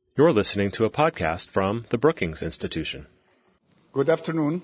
You're listening to a podcast from the Brookings Institution. Good afternoon.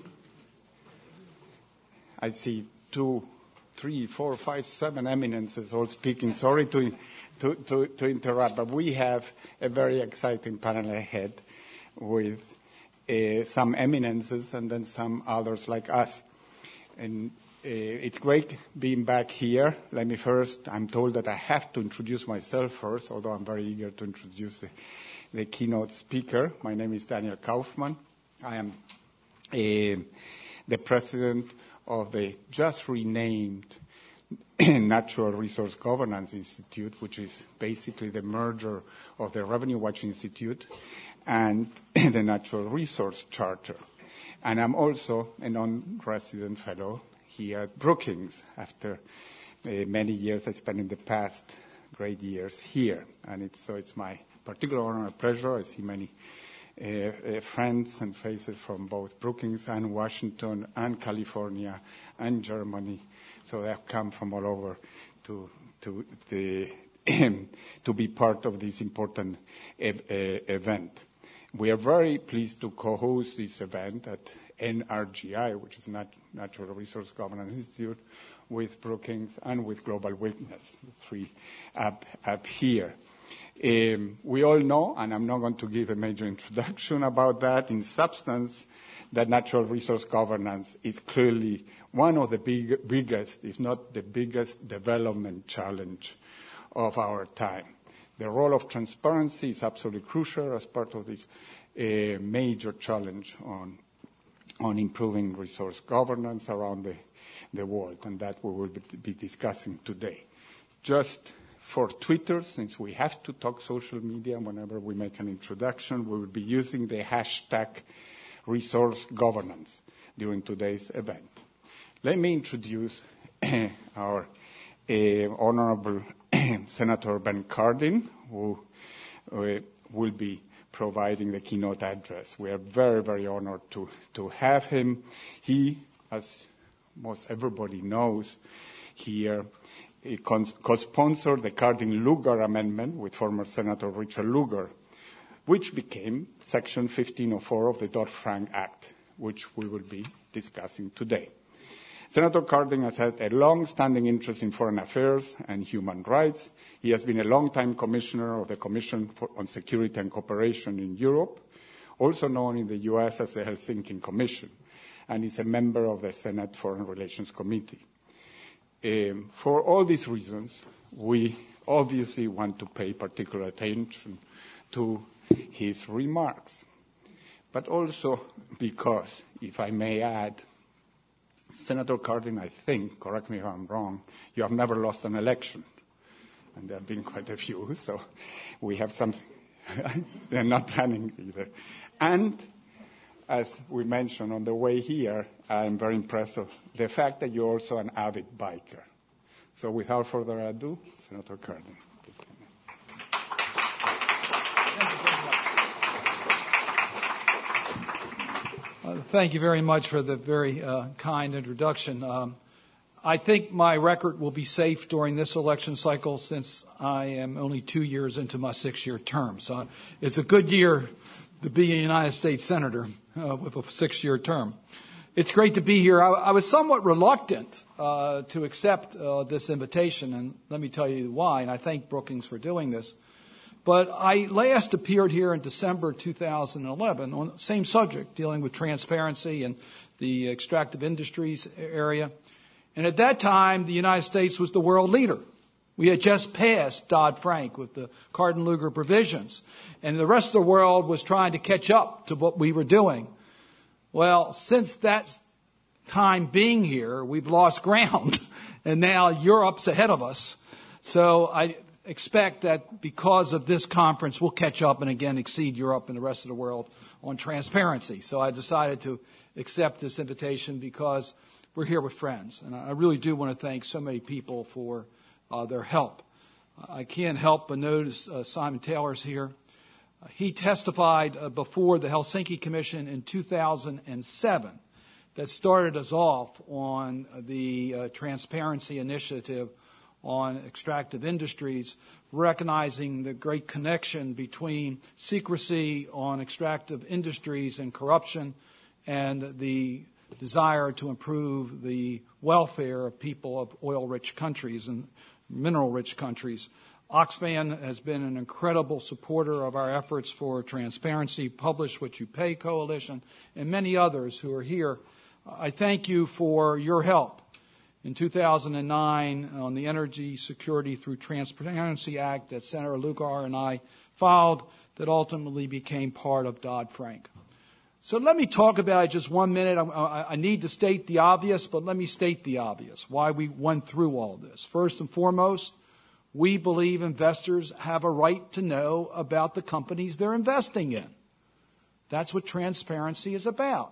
I see 2, 3, 4, 5, 7 eminences all speaking. Sorry to interrupt, but we have a very exciting panel ahead with some eminences and then some others like us. And it's great being back here. Let me first, I'm told that I have to introduce myself first, although I'm very eager to introduce the keynote speaker. My name is Daniel Kaufman. I am the president of the just renamed Natural Resource Governance Institute, which is basically the merger of the Revenue Watch Institute and the Natural Resource Charter. And I'm also a non-resident fellow here at Brookings after many years I spent in the past great years here. And it's my particular honor and pleasure. I see many friends and faces from both Brookings and Washington and California and Germany. So they have come from all over to be part of this important event. We are very pleased to co-host this event at NRGI, which is Natural Resource Governance Institute, with Brookings and with Global Witness, the three up here. We all know, and I'm not going to give a major introduction about that, in substance, that natural resource governance is clearly one of the biggest, if not the biggest, development challenge of our time. The role of transparency is absolutely crucial as part of this major challenge on improving resource governance around the world, and that we will be discussing today. Just for Twitter, since we have to talk social media whenever we make an introduction, we will be using the hashtag resource governance during today's event. Let me introduce our Honorable Senator Ben Cardin, who will be providing the keynote address. We are very, very honored to have him. He, as most everybody knows here, he co-sponsored the Cardin-Lugar Amendment with former Senator Richard Lugar, which became Section 1504 of the Dodd-Frank Act, which we will be discussing today. Senator Cardin has had a long-standing interest in foreign affairs and human rights. He has been a long-time commissioner of the Commission on Security and Cooperation in Europe, also known in the U.S. as the Helsinki Commission, and is a member of the Senate Foreign Relations Committee. For all these reasons, we obviously want to pay particular attention to his remarks, but also because, if I may add, Senator Cardin, I think, correct me if I'm wrong, you have never lost an election, and there have been quite a few, so we have some, they're not planning either. And as we mentioned on the way here, I'm very impressed with the fact that you're also an avid biker. So without further ado, Senator Cardin, please. Thank you very much for the very kind introduction. I think my record will be safe during this election cycle since I am only 2 years into my 6-year term. So it's a good year to be a United States Senator with a 6-year term. It's great to be here. I was somewhat reluctant to accept this invitation, and let me tell you why, and I thank Brookings for doing this. But I last appeared here in December 2011 on the same subject, dealing with transparency and the extractive industries area. And at that time, the United States was the world leader. We had just passed Dodd-Frank with the Cardin-Lugar provisions, and the rest of the world was trying to catch up to what we were doing. Well, since that time being here, we've lost ground, and now Europe's ahead of us. So I expect that because of this conference, we'll catch up and again exceed Europe and the rest of the world on transparency. So I decided to accept this invitation because we're here with friends. And I really do want to thank so many people for their help. I can't help but notice Simon Taylor's here. He testified before the Helsinki Commission in 2007 that started us off on the transparency initiative on extractive industries, recognizing the great connection between secrecy on extractive industries and corruption and the desire to improve the welfare of people of oil-rich countries and mineral-rich countries. Oxfam has been an incredible supporter of our efforts for transparency, Publish What You Pay Coalition, and many others who are here. I thank you for your help. In 2009, on the Energy Security Through Transparency Act that Senator Lugar and I filed that ultimately became part of Dodd-Frank. So let me talk about it just 1 minute. I need to state the obvious, but let me state the obvious, why we went through all this. First and foremost, we believe investors have a right to know about the companies they're investing in. That's what transparency is about.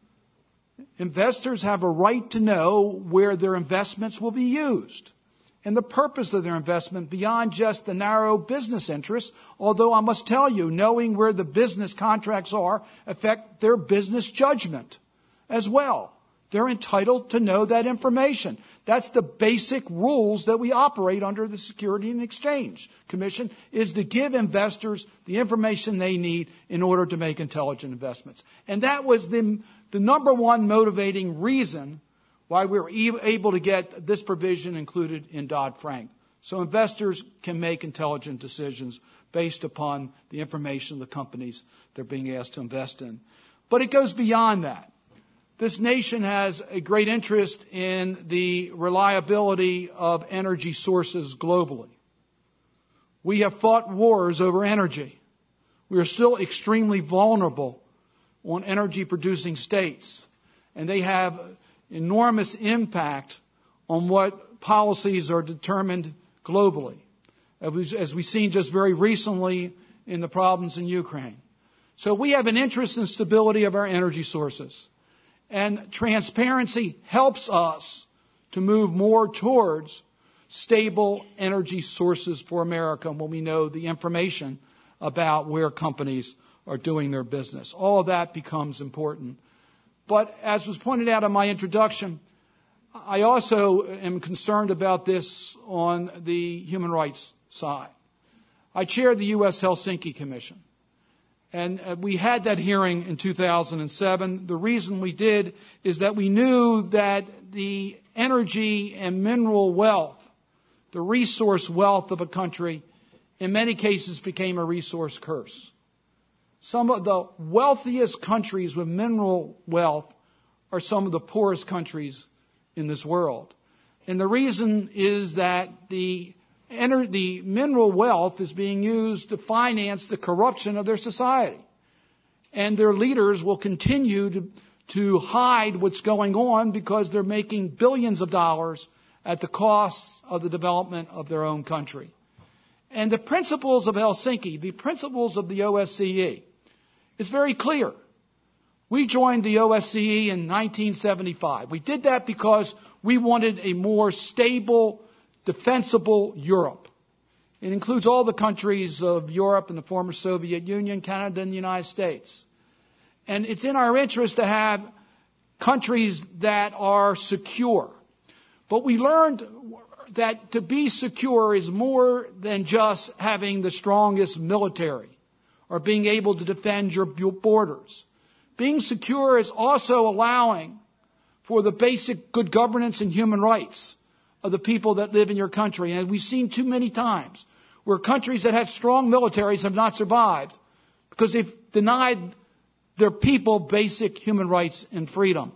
Investors have a right to know where their investments will be used and the purpose of their investment beyond just the narrow business interests, although I must tell you, knowing where the business contracts are affect their business judgment as well. They're entitled to know that information. That's the basic rules that we operate under the Security and Exchange Commission, is to give investors the information they need in order to make intelligent investments. And that was the number one motivating reason why we were able to get this provision included in Dodd-Frank. So investors can make intelligent decisions based upon the information of the companies they're being asked to invest in. But it goes beyond that. This nation has a great interest in the reliability of energy sources globally. We have fought wars over energy. We are still extremely vulnerable on energy-producing states, and they have enormous impact on what policies are determined globally, as we've seen just very recently in the problems in Ukraine. So we have an interest in stability of our energy sources. And transparency helps us to move more towards stable energy sources for America when we know the information about where companies are doing their business. All of that becomes important. But as was pointed out in my introduction, I also am concerned about this on the human rights side. I chair the U.S. Helsinki Commission. And we had that hearing in 2007. The reason we did is that we knew that the energy and mineral wealth, the resource wealth of a country, in many cases became a resource curse. Some of the wealthiest countries with mineral wealth are some of the poorest countries in this world. And the reason is that the mineral wealth is being used to finance the corruption of their society. And their leaders will continue to hide what's going on because they're making billions of dollars at the cost of the development of their own country. And the principles of Helsinki, the principles of the OSCE, is very clear. We joined the OSCE in 1975. We did that because we wanted a more stable, defensible Europe. It includes all the countries of Europe and the former Soviet Union, Canada, and the United States. And it's in our interest to have countries that are secure. But we learned that to be secure is more than just having the strongest military or being able to defend your borders. Being secure is also allowing for the basic good governance and human rights of the people that live in your country. And we've seen too many times where countries that have strong militaries have not survived because they've denied their people basic human rights and freedom.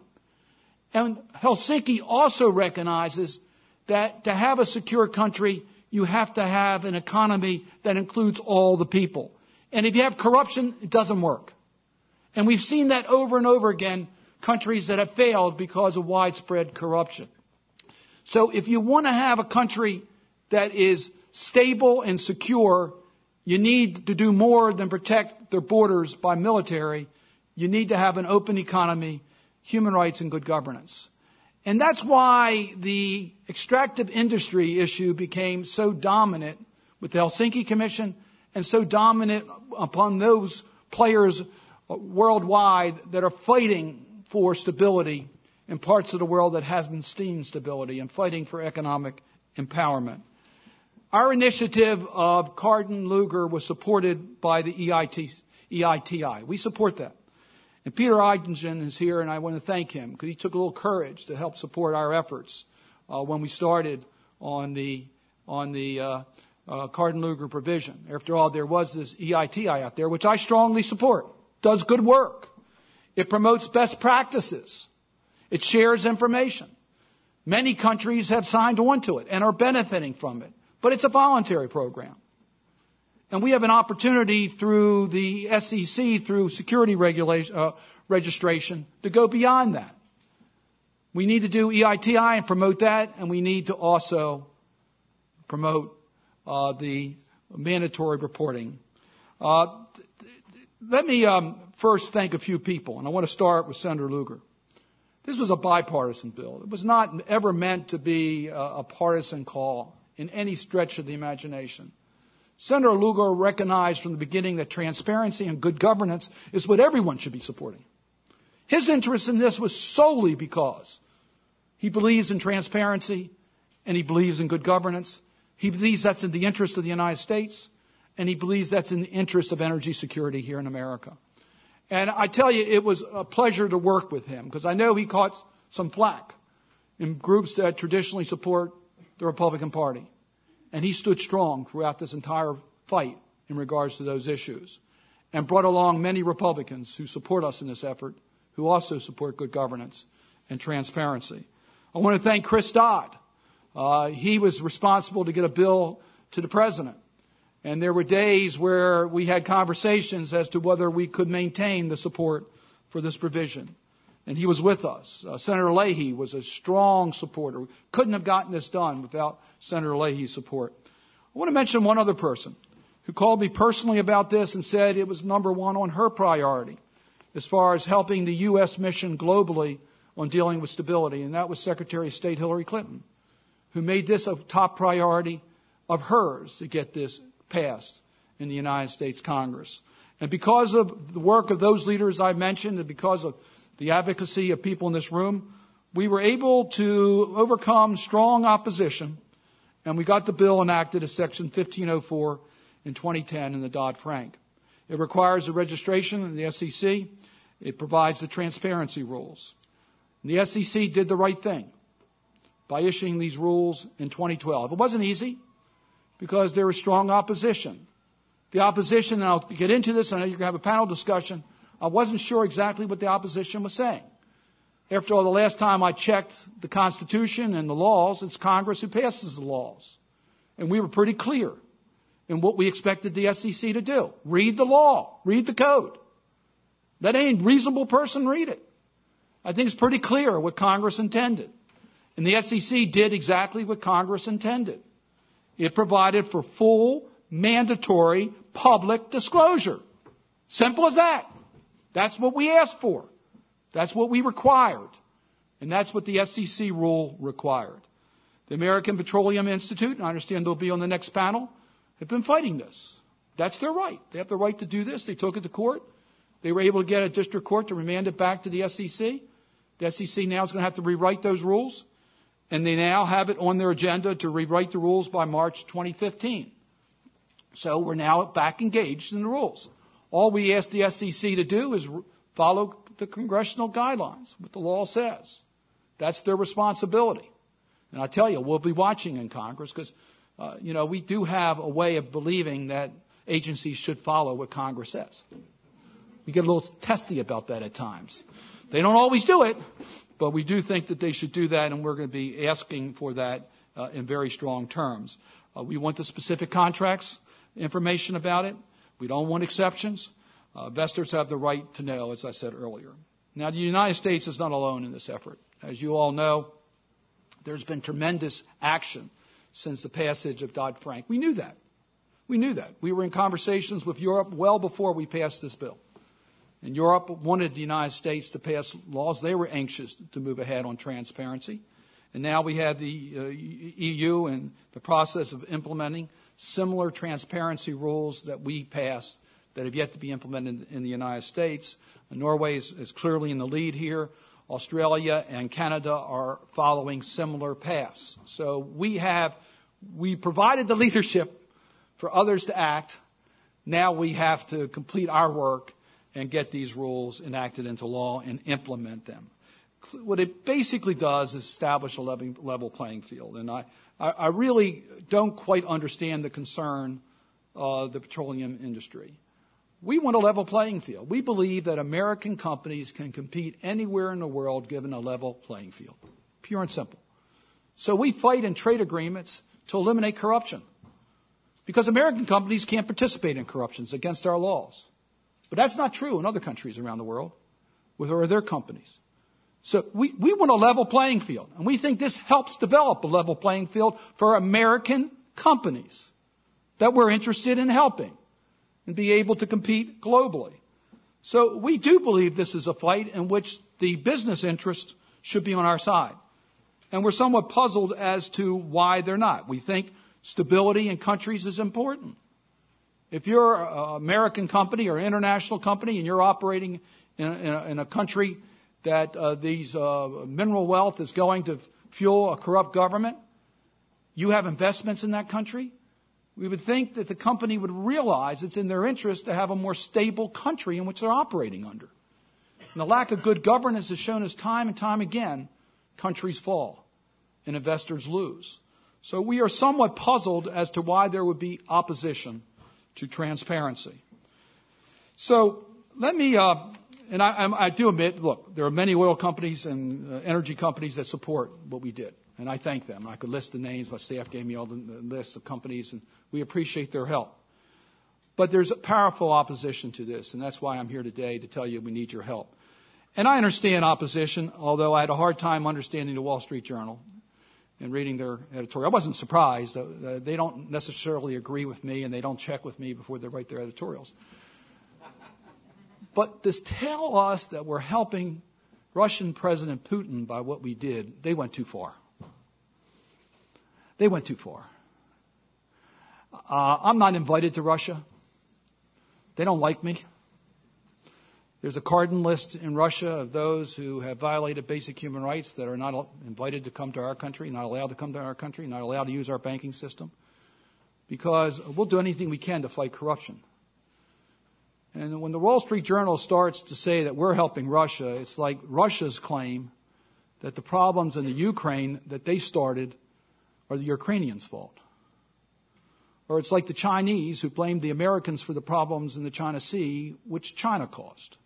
And Helsinki also recognizes that to have a secure country, you have to have an economy that includes all the people. And if you have corruption, it doesn't work. And we've seen that over and over again, countries that have failed because of widespread corruption. So if you want to have a country that is stable and secure, you need to do more than protect their borders by military. You need to have an open economy, human rights, and good governance. And that's why the extractive industry issue became so dominant with the Helsinki Commission and so dominant upon those players worldwide that are fighting for stability in parts of the world that has been seen stability and fighting for economic empowerment. Our initiative of Carden-Luger was supported by the EITI. We support that. And Peter Eidingen is here, and I want to thank him because he took a little courage to help support our efforts when we started on the Carden-Luger provision. After all, there was this EITI out there, which I strongly support. Does good work. It promotes best practices. It shares information. Many countries have signed on to it and are benefiting from it. But it's a voluntary program. And we have an opportunity through the SEC, through security registration, to go beyond that. We need to do EITI and promote that, and we need to also promote the mandatory reporting. Let me first thank a few people, and I want to start with Senator Lugar. This was a bipartisan bill. It was not ever meant to be a partisan call in any stretch of the imagination. Senator Lugar recognized from the beginning that transparency and good governance is what everyone should be supporting. His interest in this was solely because he believes in transparency and he believes in good governance. He believes that's in the interest of the United States, and he believes that's in the interest of energy security here in America. And I tell you, it was a pleasure to work with him because I know he caught some flack in groups that traditionally support the Republican Party. And he stood strong throughout this entire fight in regards to those issues and brought along many Republicans who support us in this effort, who also support good governance and transparency. I want to thank Chris Dodd. He was responsible to get a bill to the president. And there were days where we had conversations as to whether we could maintain the support for this provision. And he was with us. Senator Leahy was a strong supporter. We couldn't have gotten this done without Senator Leahy's support. I want to mention one other person who called me personally about this and said it was number one on her priority as far as helping the U.S. mission globally on dealing with stability, and that was Secretary of State Hillary Clinton, who made this a top priority of hers to get this passed in the United States Congress. And because of the work of those leaders I mentioned and because of the advocacy of people in this room, we were able to overcome strong opposition, and we got the bill enacted as Section 1504 in 2010 in the Dodd-Frank. It requires the registration in the SEC. It provides the transparency rules. And the SEC did the right thing by issuing these rules in 2012. It wasn't easy because there was strong opposition. The opposition, and I'll get into this, I know you're going to have a panel discussion, I wasn't sure exactly what the opposition was saying. After all, the last time I checked the Constitution and the laws, it's Congress who passes the laws. And we were pretty clear in what we expected the SEC to do. Read the law. Read the code. Let any reasonable person read it. I think it's pretty clear what Congress intended. And the SEC did exactly what Congress intended. It provided for full, mandatory, public disclosure. Simple as that. That's what we asked for. That's what we required. And that's what the SEC rule required. The American Petroleum Institute, and I understand they'll be on the next panel, have been fighting this. That's their right. They have the right to do this. They took it to court. They were able to get a district court to remand it back to the SEC. The SEC now is going to have to rewrite those rules. And they now have it on their agenda to rewrite the rules by March 2015. So we're now back engaged in the rules. All we ask the SEC to do is follow the congressional guidelines, what the law says. That's their responsibility. And I tell you, we'll be watching in Congress because, we do have a way of believing that agencies should follow what Congress says. We get a little testy about that at times. They don't always do it, but we do think that they should do that, and we're going to be asking for that in very strong terms. We want the specific contracts, information about it. We don't want exceptions. Investors have the right to know, as I said earlier. Now, the United States is not alone in this effort. As you all know, there's been tremendous action since the passage of Dodd-Frank. We knew that. We were in conversations with Europe well before we passed this bill. And Europe wanted the United States to pass laws. They were anxious to move ahead on transparency. And now we have the EU in the process of implementing similar transparency rules that we passed that have yet to be implemented in the United States. And Norway is clearly in the lead here. Australia and Canada are following similar paths. So we provided the leadership for others to act. Now we have to complete our work and get these rules enacted into law and implement them. What it basically does is establish a level playing field. And I really don't quite understand the concern of the petroleum industry. We want a level playing field. We believe that American companies can compete anywhere in the world given a level playing field. Pure and simple. So we fight in trade agreements to eliminate corruption. Because American companies can't participate in corruption. It's against our laws. But that's not true in other countries around the world with their companies. So we want a level playing field. And we think this helps develop a level playing field for American companies that we're interested in helping and be able to compete globally. So we do believe this is a fight in which the business interests should be on our side. And we're somewhat puzzled as to why they're not. We think stability in countries is important. If you're an American company or international company and you're operating in a country that these mineral wealth is going to fuel a corrupt government, you have investments in that country, we would think that the company would realize it's in their interest to have a more stable country in which they're operating under. And the lack of good governance has shown us time and time again, countries fall and investors lose. So we are somewhat puzzled as to why there would be opposition to transparency. So let me, and I do admit, look, there are many oil companies and energy companies that support what we did. And I thank them. I could list the names. My staff gave me all the lists of companies, and we appreciate their help. But there's a powerful opposition to this, and that's why I'm here today to tell you we need your help. And I understand opposition, although I had a hard time understanding the Wall Street Journal and reading their editorial. I wasn't surprised. They don't necessarily agree with me, and they don't check with me before they write their editorials. But to tell us that we're helping Russian President Putin by what we did, they went too far. They went too far. I'm not invited to Russia. They don't like me. There's a cardon list in Russia of those who have violated basic human rights that are not invited to come to our country, not allowed to come to our country, not allowed to use our banking system, because we'll do anything we can to fight corruption. And when the Wall Street Journal starts to say that we're helping Russia, it's like Russia's claim that the problems in the Ukraine that they started are the Ukrainians' fault. Or it's like the Chinese who blamed the Americans for the problems in the China Sea, which China caused.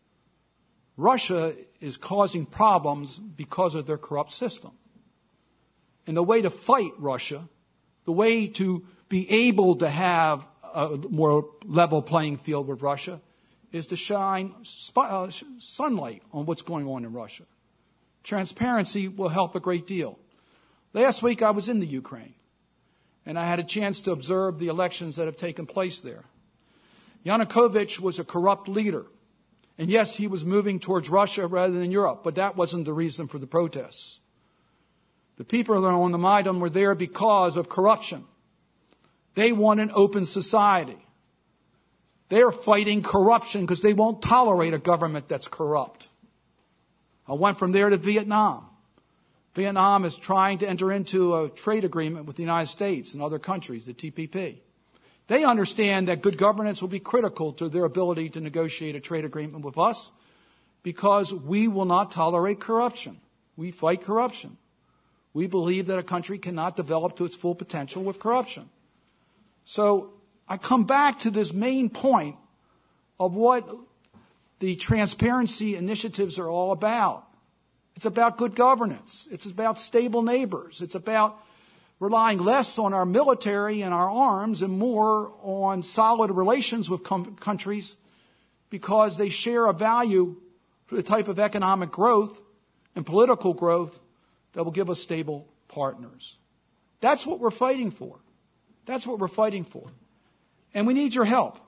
Russia is causing problems because of their corrupt system. And the way to fight Russia, the way to be able to have a more level playing field with Russia, is to shine sunlight on what's going on in Russia. Transparency will help a great deal. Last week I was in the Ukraine, and I had a chance to observe the elections that have taken place there. Yanukovych was a corrupt leader. And yes, he was moving towards Russia rather than Europe, but that wasn't the reason for the protests. The people that are on the Maidan were there because of corruption. They want an open society. They're fighting corruption because they won't tolerate a government that's corrupt. I went from there to Vietnam. Vietnam is trying to enter into a trade agreement with the United States and other countries, the TPP. They understand that good governance will be critical to their ability to negotiate a trade agreement with us because we will not tolerate corruption. We fight corruption. We believe that a country cannot develop to its full potential with corruption. So I come back to this main point of what the transparency initiatives are all about. It's about good governance. It's about stable neighbors. It's about relying less on our military and our arms and more on solid relations with countries because they share a value for the type of economic growth and political growth that will give us stable partners. That's what we're fighting for. That's what we're fighting for. And we need your help.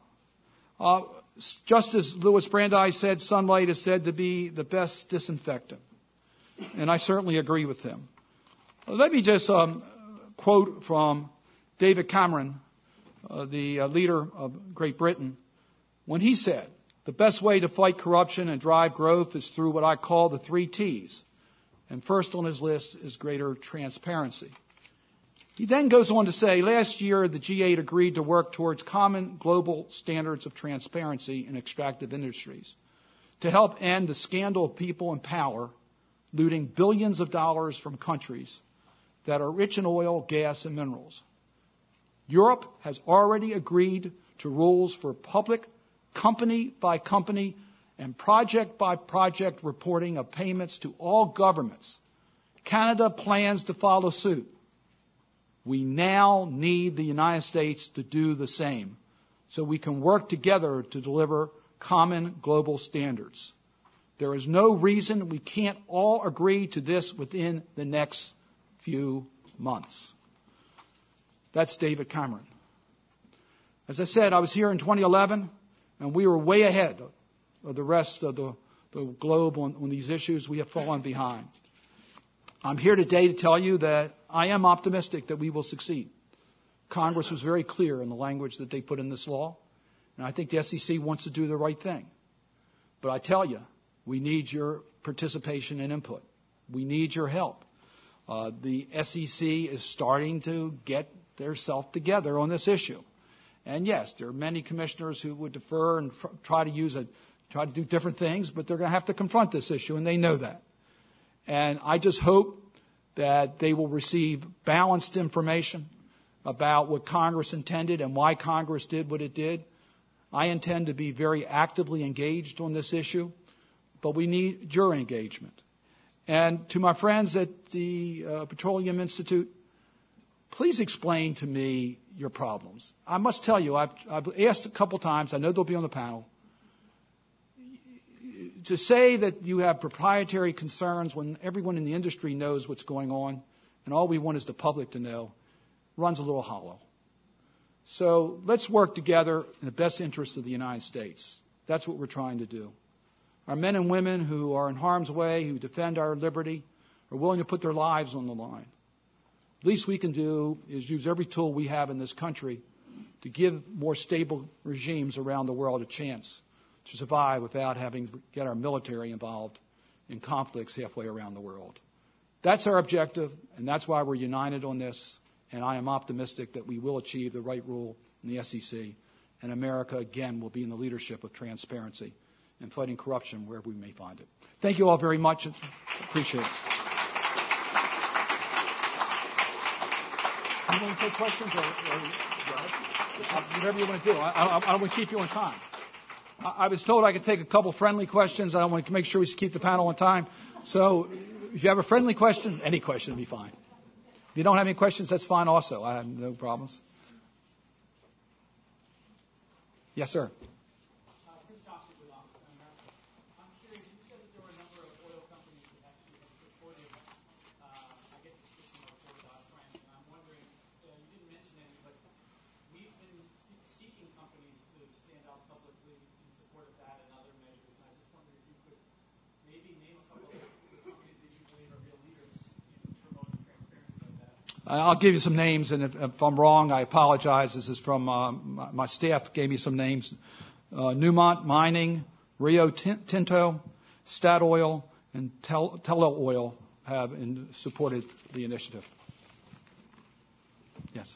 Just as Louis Brandeis said, sunlight is said to be the best disinfectant. And I certainly agree with him. Let me just quote from David Cameron, the leader of Great Britain, when he said, The best way to fight corruption and drive growth is through what I call the 3 T's. And first on his list is greater transparency. He then goes on to say, last year the G8 agreed to work towards common global standards of transparency in extractive industries to help end the scandal of people in power looting billions of dollars from countries that are rich in oil, gas, and minerals. Europe has already agreed to rules for public, company by company, and project by project reporting of payments to all governments. Canada plans to follow suit. We now need the United States to do the same so we can work together to deliver common global standards. There is no reason we can't all agree to this within the next few months. That's David Cameron. As I said, I was here in 2011, and we were way ahead of the rest of the globe on these issues. We have fallen behind. I'm here today to tell you that I am optimistic that we will succeed. Congress was very clear in the language that they put in this law, and I think the SEC wants to do the right thing. But I tell you, we need your participation and input. We need your help. The SEC is starting to get their self together on this issue. And yes, there are many commissioners who would defer and try to do different things, but they're going to have to confront this issue, and they know that. And I just hope that they will receive balanced information about what Congress intended and why Congress did what it did. I intend to be very actively engaged on this issue, but we need your engagement. And to my friends at the Petroleum Institute, please explain to me your problems. I must tell you, I've asked a couple times, I know they'll be on the panel, to say that you have proprietary concerns when everyone in the industry knows what's going on and all we want is the public to know runs a little hollow. So let's work together in the best interest of the United States. That's what we're trying to do. Our men and women who are in harm's way, who defend our liberty, are willing to put their lives on the line. Least we can do is use every tool we have in this country to give more stable regimes around the world a chance to survive without having to get our military involved in conflicts halfway around the world. That's our objective, and that's why we're united on this, and I am optimistic that we will achieve the right rule in the SEC, and America, again, will be in the leadership of transparency and fighting corruption wherever we may find it. Thank you all very much. Appreciate it. You want to take questions or whatever you want to do? I don't want to keep you on time. I was told I could take a couple friendly questions. I want to make sure we keep the panel on time. So if you have a friendly question, any question will be fine. If you don't have any questions, that's fine also. I have no problems. Yes, sir. I'll give you some names, and if I'm wrong, I apologize. This is from my staff gave me some names. Newmont Mining, Rio Tinto, Statoil, and Tullow Oil have supported the initiative. Yes.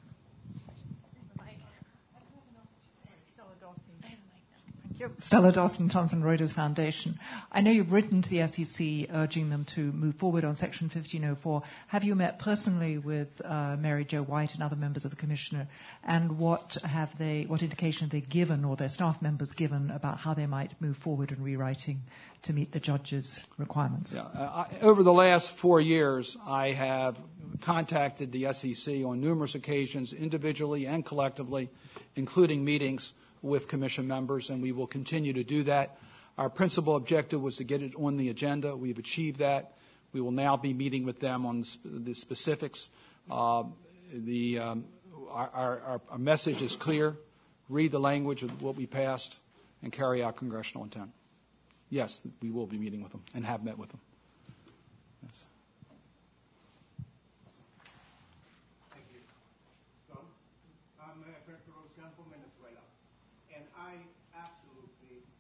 Stella Dawson, Thomson Reuters Foundation. I know you've written to the SEC urging them to move forward on Section 1504. Have you met personally with Mary Jo White and other members of the Commissioner? And what indication have they given, or their staff members given, about how they might move forward in rewriting to meet the judge's requirements? Yeah, over the last 4 years, I have contacted the SEC on numerous occasions, individually and collectively, including meetings with Commission members, and we will continue to do that. Our principal objective was to get it on the agenda. We've achieved that. We will now be meeting with them on the specifics. Our message is clear. Read the language of what we passed and carry out congressional intent. Yes, we will be meeting with them and have met with them. Yes. Thank you. I'm Franco Roscan from Venezuela. And I absolutely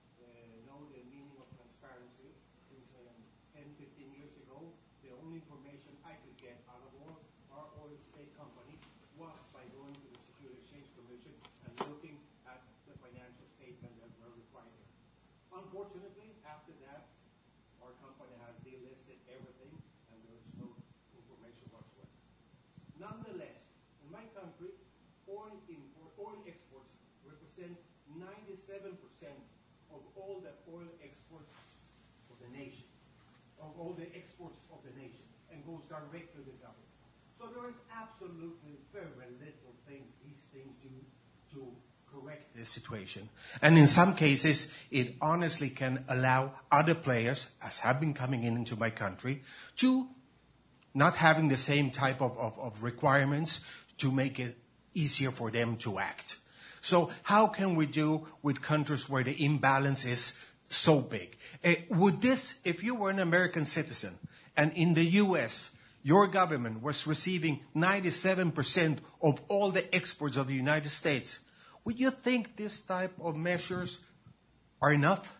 15 years ago, the only information I could get out of all our oil state company was by going to the Securities Exchange Commission and looking at the financial statement that were required. Unfortunately, after that, our company has delisted everything, and there is no information whatsoever. Nonetheless, in my country, oil exports represent 97% of all the oil exports of the nation, of all the exports of the nation, and goes direct to the government. So there is absolutely very little these things do to correct this situation. And in some cases, it honestly can allow other players, as have been coming into my country, to not having the same type of requirements to make it easier for them to act. So how can we do with countries where the imbalance is so big? Would this, if you were an American citizen and in the U.S., your government was receiving 97% of all the exports of the United States, would you think this type of measures are enough?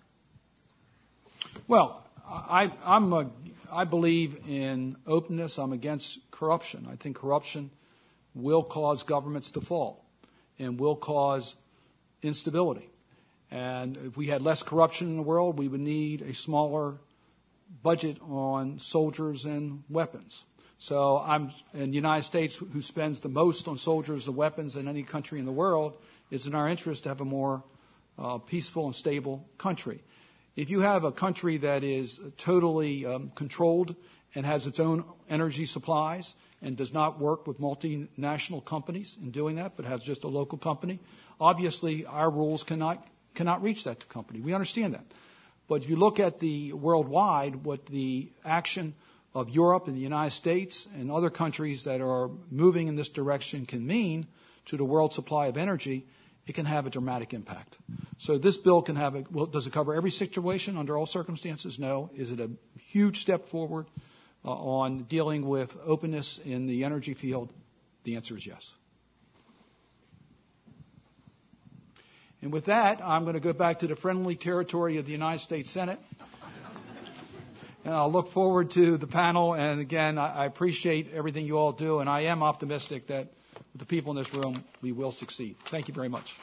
Well, I believe in openness. I'm against corruption. I think corruption will cause governments to fall and will cause instability. And if we had less corruption in the world, we would need a smaller budget on soldiers and weapons. So in the United States, who spends the most on soldiers and weapons in any country in the world, it's in our interest to have a more peaceful and stable country. If you have a country that is totally controlled and has its own energy supplies and does not work with multinational companies in doing that, but has just a local company, obviously our rules cannot reach that company. We understand that. But if you look at the worldwide, what the action of Europe and the United States and other countries that are moving in this direction can mean to the world supply of energy, it can have a dramatic impact. So this bill can have does it cover every situation under all circumstances? No. Is it a huge step forward on dealing with openness in the energy field? The answer is yes. And with that, I'm going to go back to the friendly territory of the United States Senate. And I'll look forward to the panel. And again, I appreciate everything you all do. And I am optimistic that with the people in this room, we will succeed. Thank you very much.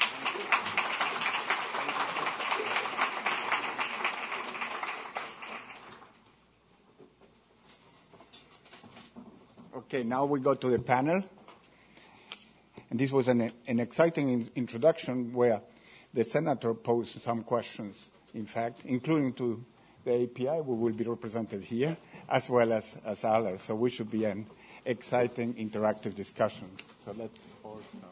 Okay, now we go to the panel. And this was an exciting introduction where the senator posed some questions, in fact, including to the API, who will be represented here, as well as others. So we should be an exciting, interactive discussion. So let's all start.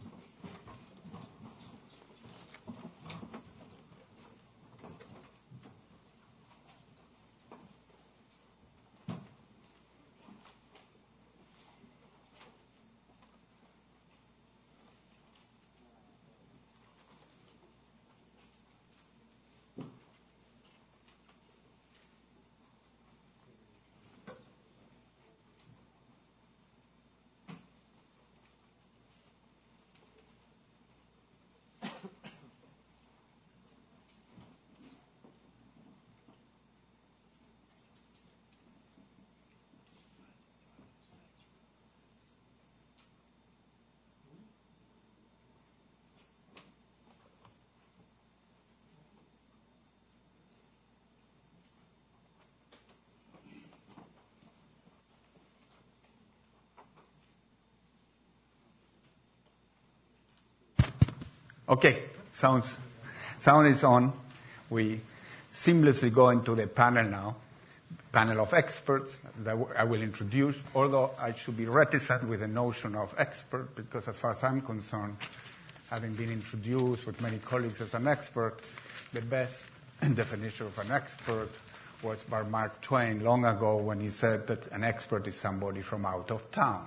Okay, sound is on. We seamlessly go into the panel now, panel of experts that I will introduce, although I should be reticent with the notion of expert, because as far as I'm concerned, having been introduced with many colleagues as an expert, the best definition of an expert was by Mark Twain long ago when he said that an expert is somebody from out of town.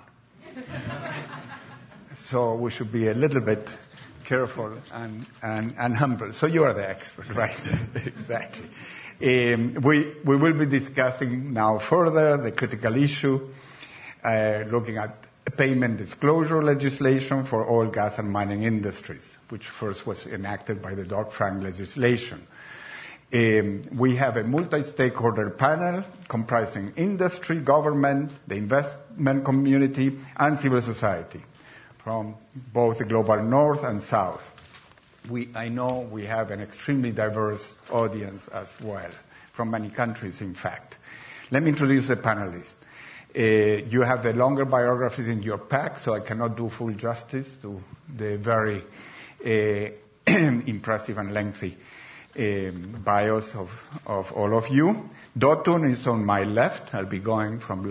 So we should be a little bit careful and humble. So you are the expert, right? Exactly. We will be discussing now further the critical issue, looking at payment disclosure legislation for oil, gas, and mining industries, which first was enacted by the Dodd-Frank legislation. We have a multi-stakeholder panel comprising industry, government, the investment community, and civil society from both the global north and south. I know we have an extremely diverse audience as well, from many countries, in fact. Let me introduce the panelists. You have the longer biographies in your pack, so I cannot do full justice to the very impressive and lengthy bios of all of you. Dotun is on my left. I'll be going from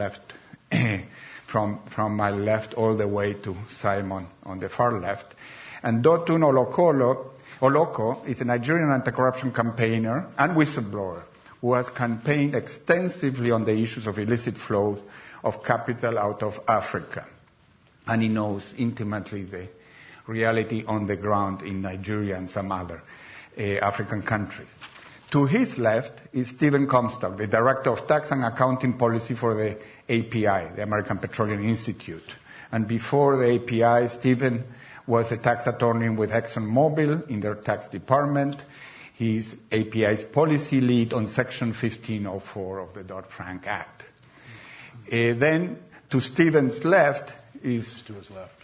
my left all the way to Simon on the far left. And Dotun Oloko is a Nigerian anti-corruption campaigner and whistleblower who has campaigned extensively on the issues of illicit flow of capital out of Africa. And he knows intimately the reality on the ground in Nigeria and some other African countries. To his left is Stephen Comstock, the Director of Tax and Accounting Policy for the API, the American Petroleum Institute. And before the API, Stephen was a tax attorney with ExxonMobil in their tax department. He's API's policy lead on Section 1504 of the Dodd-Frank Act. Then to Stephen's left is... To his left.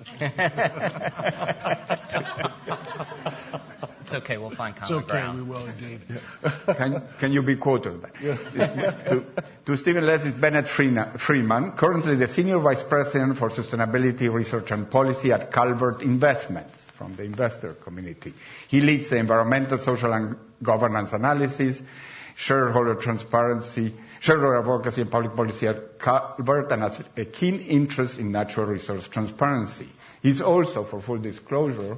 It's okay, we'll find common It's okay, ground. we will indeed. Can you be quoted? To Stephen left is Bennett Freeman, currently the Senior Vice President for Sustainability Research and Policy at Calvert Investments from the investor community. He leads the environmental, social, and governance analysis, shareholder transparency, shareholder advocacy, and public policy at Calvert, and has a keen interest in natural resource transparency. He's also, for full disclosure,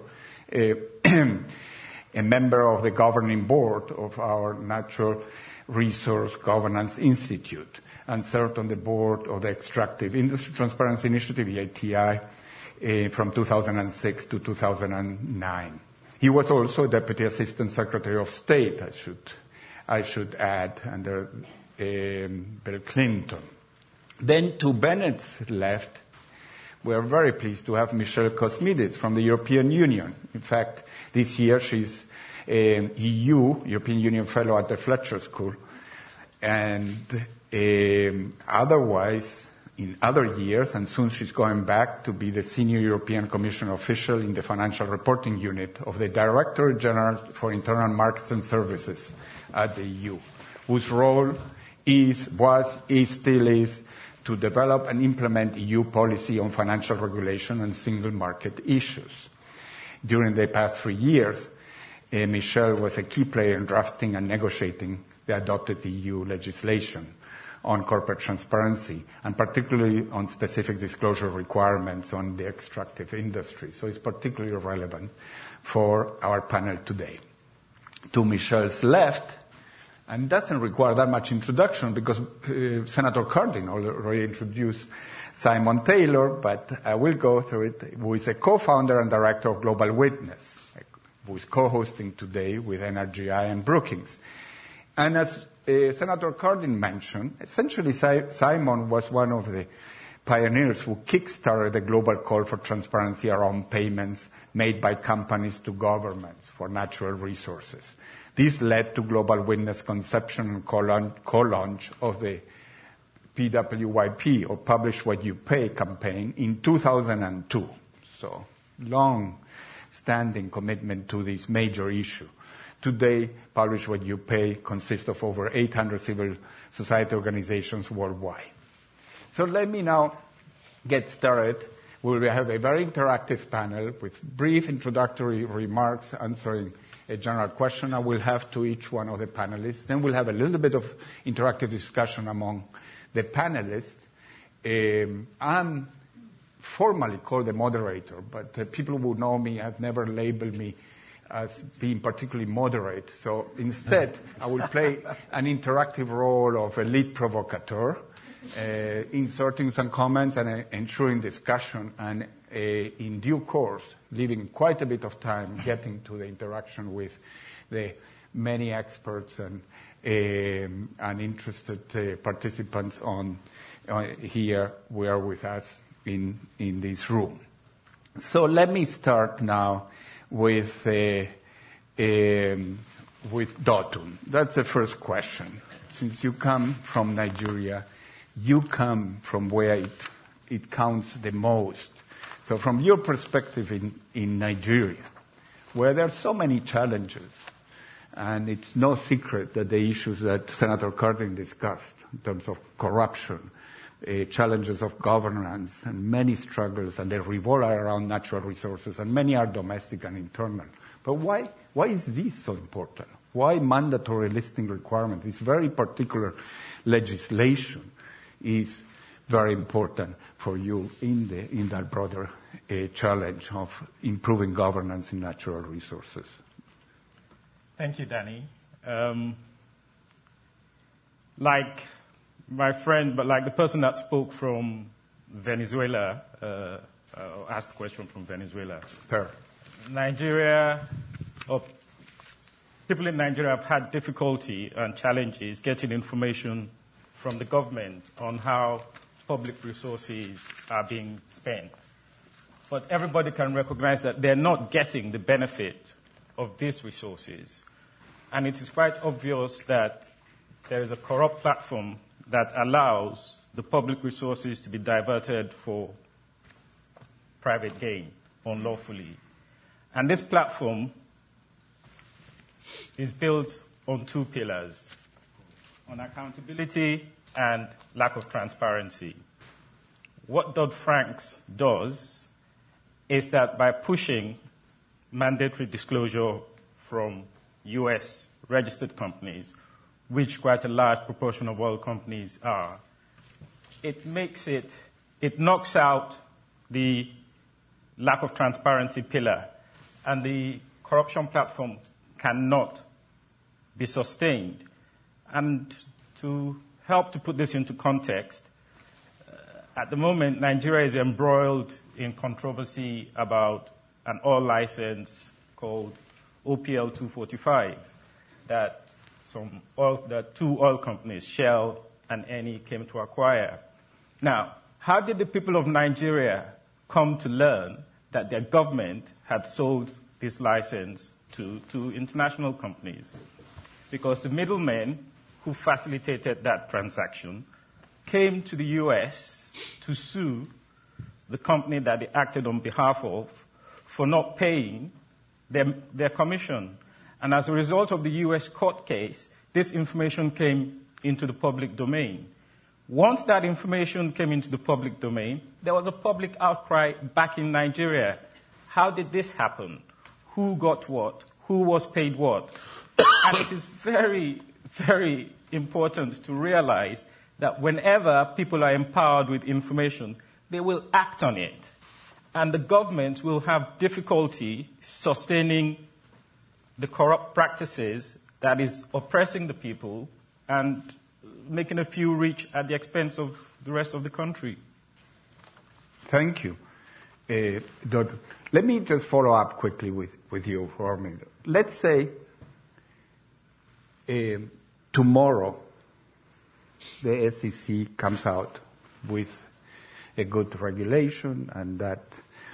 a member of the governing board of our Natural Resource Governance Institute and served on the board of the Extractive Industry Transparency Initiative, EITI, from 2006 to 2009. He was also Deputy Assistant Secretary of State, I should add, under Bill Clinton. Then to Bennett's left, we are very pleased to have Michelle Cosmides from the European Union. In fact, this year she's an European Union Fellow at the Fletcher School. And otherwise, in other years, and soon she's going back to be the Senior European Commission official in the Financial Reporting Unit of the Director General for Internal Markets and Services at the EU, whose role still is to develop and implement EU policy on financial regulation and single market issues. During the past 3 years, Michelle was a key player in drafting and negotiating the adopted EU legislation on corporate transparency, and particularly on specific disclosure requirements on the extractive industry. So it's particularly relevant for our panel today. To Michelle's left, and doesn't require that much introduction because Senator Cardin already introduced Simon Taylor, but I will go through it, who is a co-founder and director of Global Witness, who is co-hosting today with NRGI and Brookings. And as Senator Cardin mentioned, essentially Simon was one of the pioneers who kickstarted the global call for transparency around payments made by companies to governments for natural resources. This led to Global Witness conception and co-launch of the PWYP, or Publish What You Pay campaign, in 2002. So long-standing commitment to this major issue. Today, Publish What You Pay consists of over 800 civil society organizations worldwide. So let me now get started. We will have a very interactive panel with brief introductory remarks answering a general question I will have to each one of the panelists. Then we'll have a little bit of interactive discussion among the panelists. I'm formally called the moderator, but people who know me have never labeled me as being particularly moderate. So instead, I will play an interactive role of a lead provocateur, inserting some comments and ensuring discussion, and in due course, leaving quite a bit of time getting to the interaction with the many experts and interested participants here who are with us in this room. So let me start now with with Dotun? That's the first question. Since you come from Nigeria, you come from where it counts the most. So from your perspective in Nigeria, where there are so many challenges, and it's no secret that the issues that Senator Cardin discussed in terms of corruption, challenges of governance, and many struggles, and they revolve around natural resources, and many are domestic and internal. But why is this so important? Why mandatory listing requirement? This very particular legislation is very important for you in that broader challenge of improving governance in natural resources. Thank you, Danny. Like my friend, but like the person that spoke from Venezuela, asked the question from Venezuela. Sure. Nigeria, or people in Nigeria have had difficulty and challenges getting information from the government on how public resources are being spent. But everybody can recognize that they're not getting the benefit of these resources. And it is quite obvious that there is a corrupt platform that allows the public resources to be diverted for private gain unlawfully. And this platform is built on two pillars, on accountability and lack of transparency. What Dodd-Frank does is that by pushing mandatory disclosure from U.S. registered companies, which quite a large proportion of oil companies are, it knocks out the lack of transparency pillar, and the corruption platform cannot be sustained. And to help to put this into context, at the moment, Nigeria is embroiled in controversy about an oil license called OPL 245 that two oil companies, Shell and Eni, came to acquire. Now, how did the people of Nigeria come to learn that their government had sold this license to international companies? Because the middlemen who facilitated that transaction came to the U.S. to sue the company that they acted on behalf of for not paying their commission. And as a result of the U.S. court case, this information came into the public domain. Once that information came into the public domain, there was a public outcry back in Nigeria. How did this happen? Who got what? Who was paid what? And it is very, very important to realize that whenever people are empowered with information, they will act on it. And the government will have difficulty sustaining the corrupt practices that is oppressing the people and making a few rich at the expense of the rest of the country. Thank you. Dr. Let me just follow up quickly with you for a minute. Let's say tomorrow the SEC comes out with a good regulation and that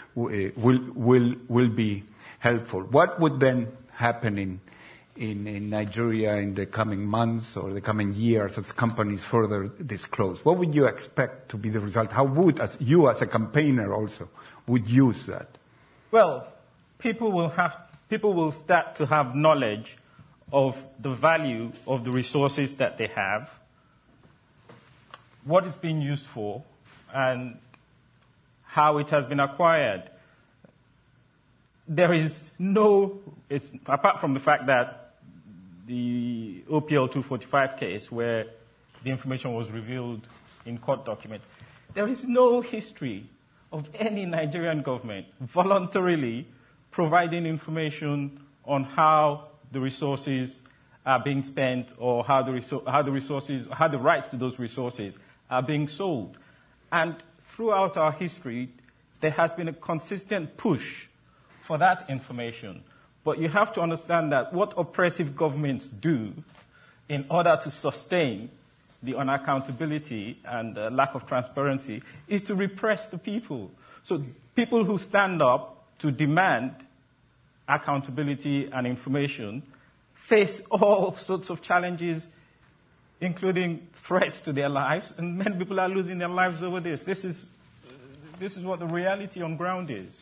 will be helpful. What would then happen in Nigeria in the coming months or the coming years as companies further disclose? What would you expect to be the result? How would you as a campaigner also would use that? Well, people will start to have knowledge of the value of the resources that they have, what it's being used for, and how it has been acquired. There is apart from the fact that the OPL 245 case where the information was revealed in court documents, there is no history of any Nigerian government voluntarily providing information on how the resources are being spent or how the rights to those resources are being sold. And throughout our history, there has been a consistent push for that information. But you have to understand that what oppressive governments do in order to sustain the unaccountability and lack of transparency is to repress the people. So people who stand up to demand accountability and information face all sorts of challenges, including threats to their lives, and many people are losing their lives over this. This is what the reality on ground is.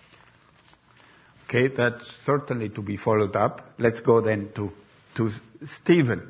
Okay, that's certainly to be followed up. Let's go then to Stephen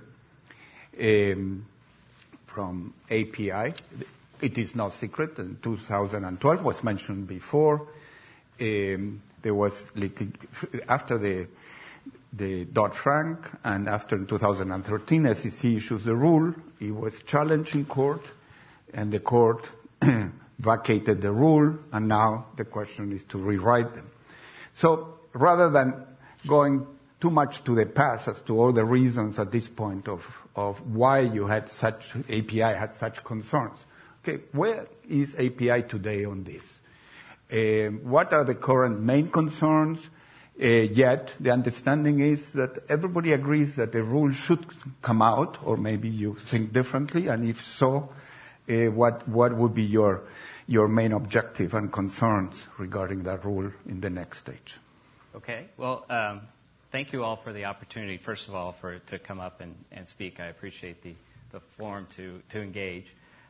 from API. It is no secret. In 2012, was mentioned before, there was after the Dodd-Frank and after 2013, SEC issues the rule. It was challenged in court, and the court vacated the rule, and now the question is to rewrite them. So rather than going too much to the past as to all the reasons at this point of why you had API had such concerns. Okay, where is API today on this? What are the current main concerns? Yet the understanding is that everybody agrees that the rule should come out, or maybe you think differently, and if so, what would be your main objective and concerns regarding that rule in the next stage? Okay. Well, thank you all for the opportunity, first of all, to come up and speak. I appreciate the forum to engage.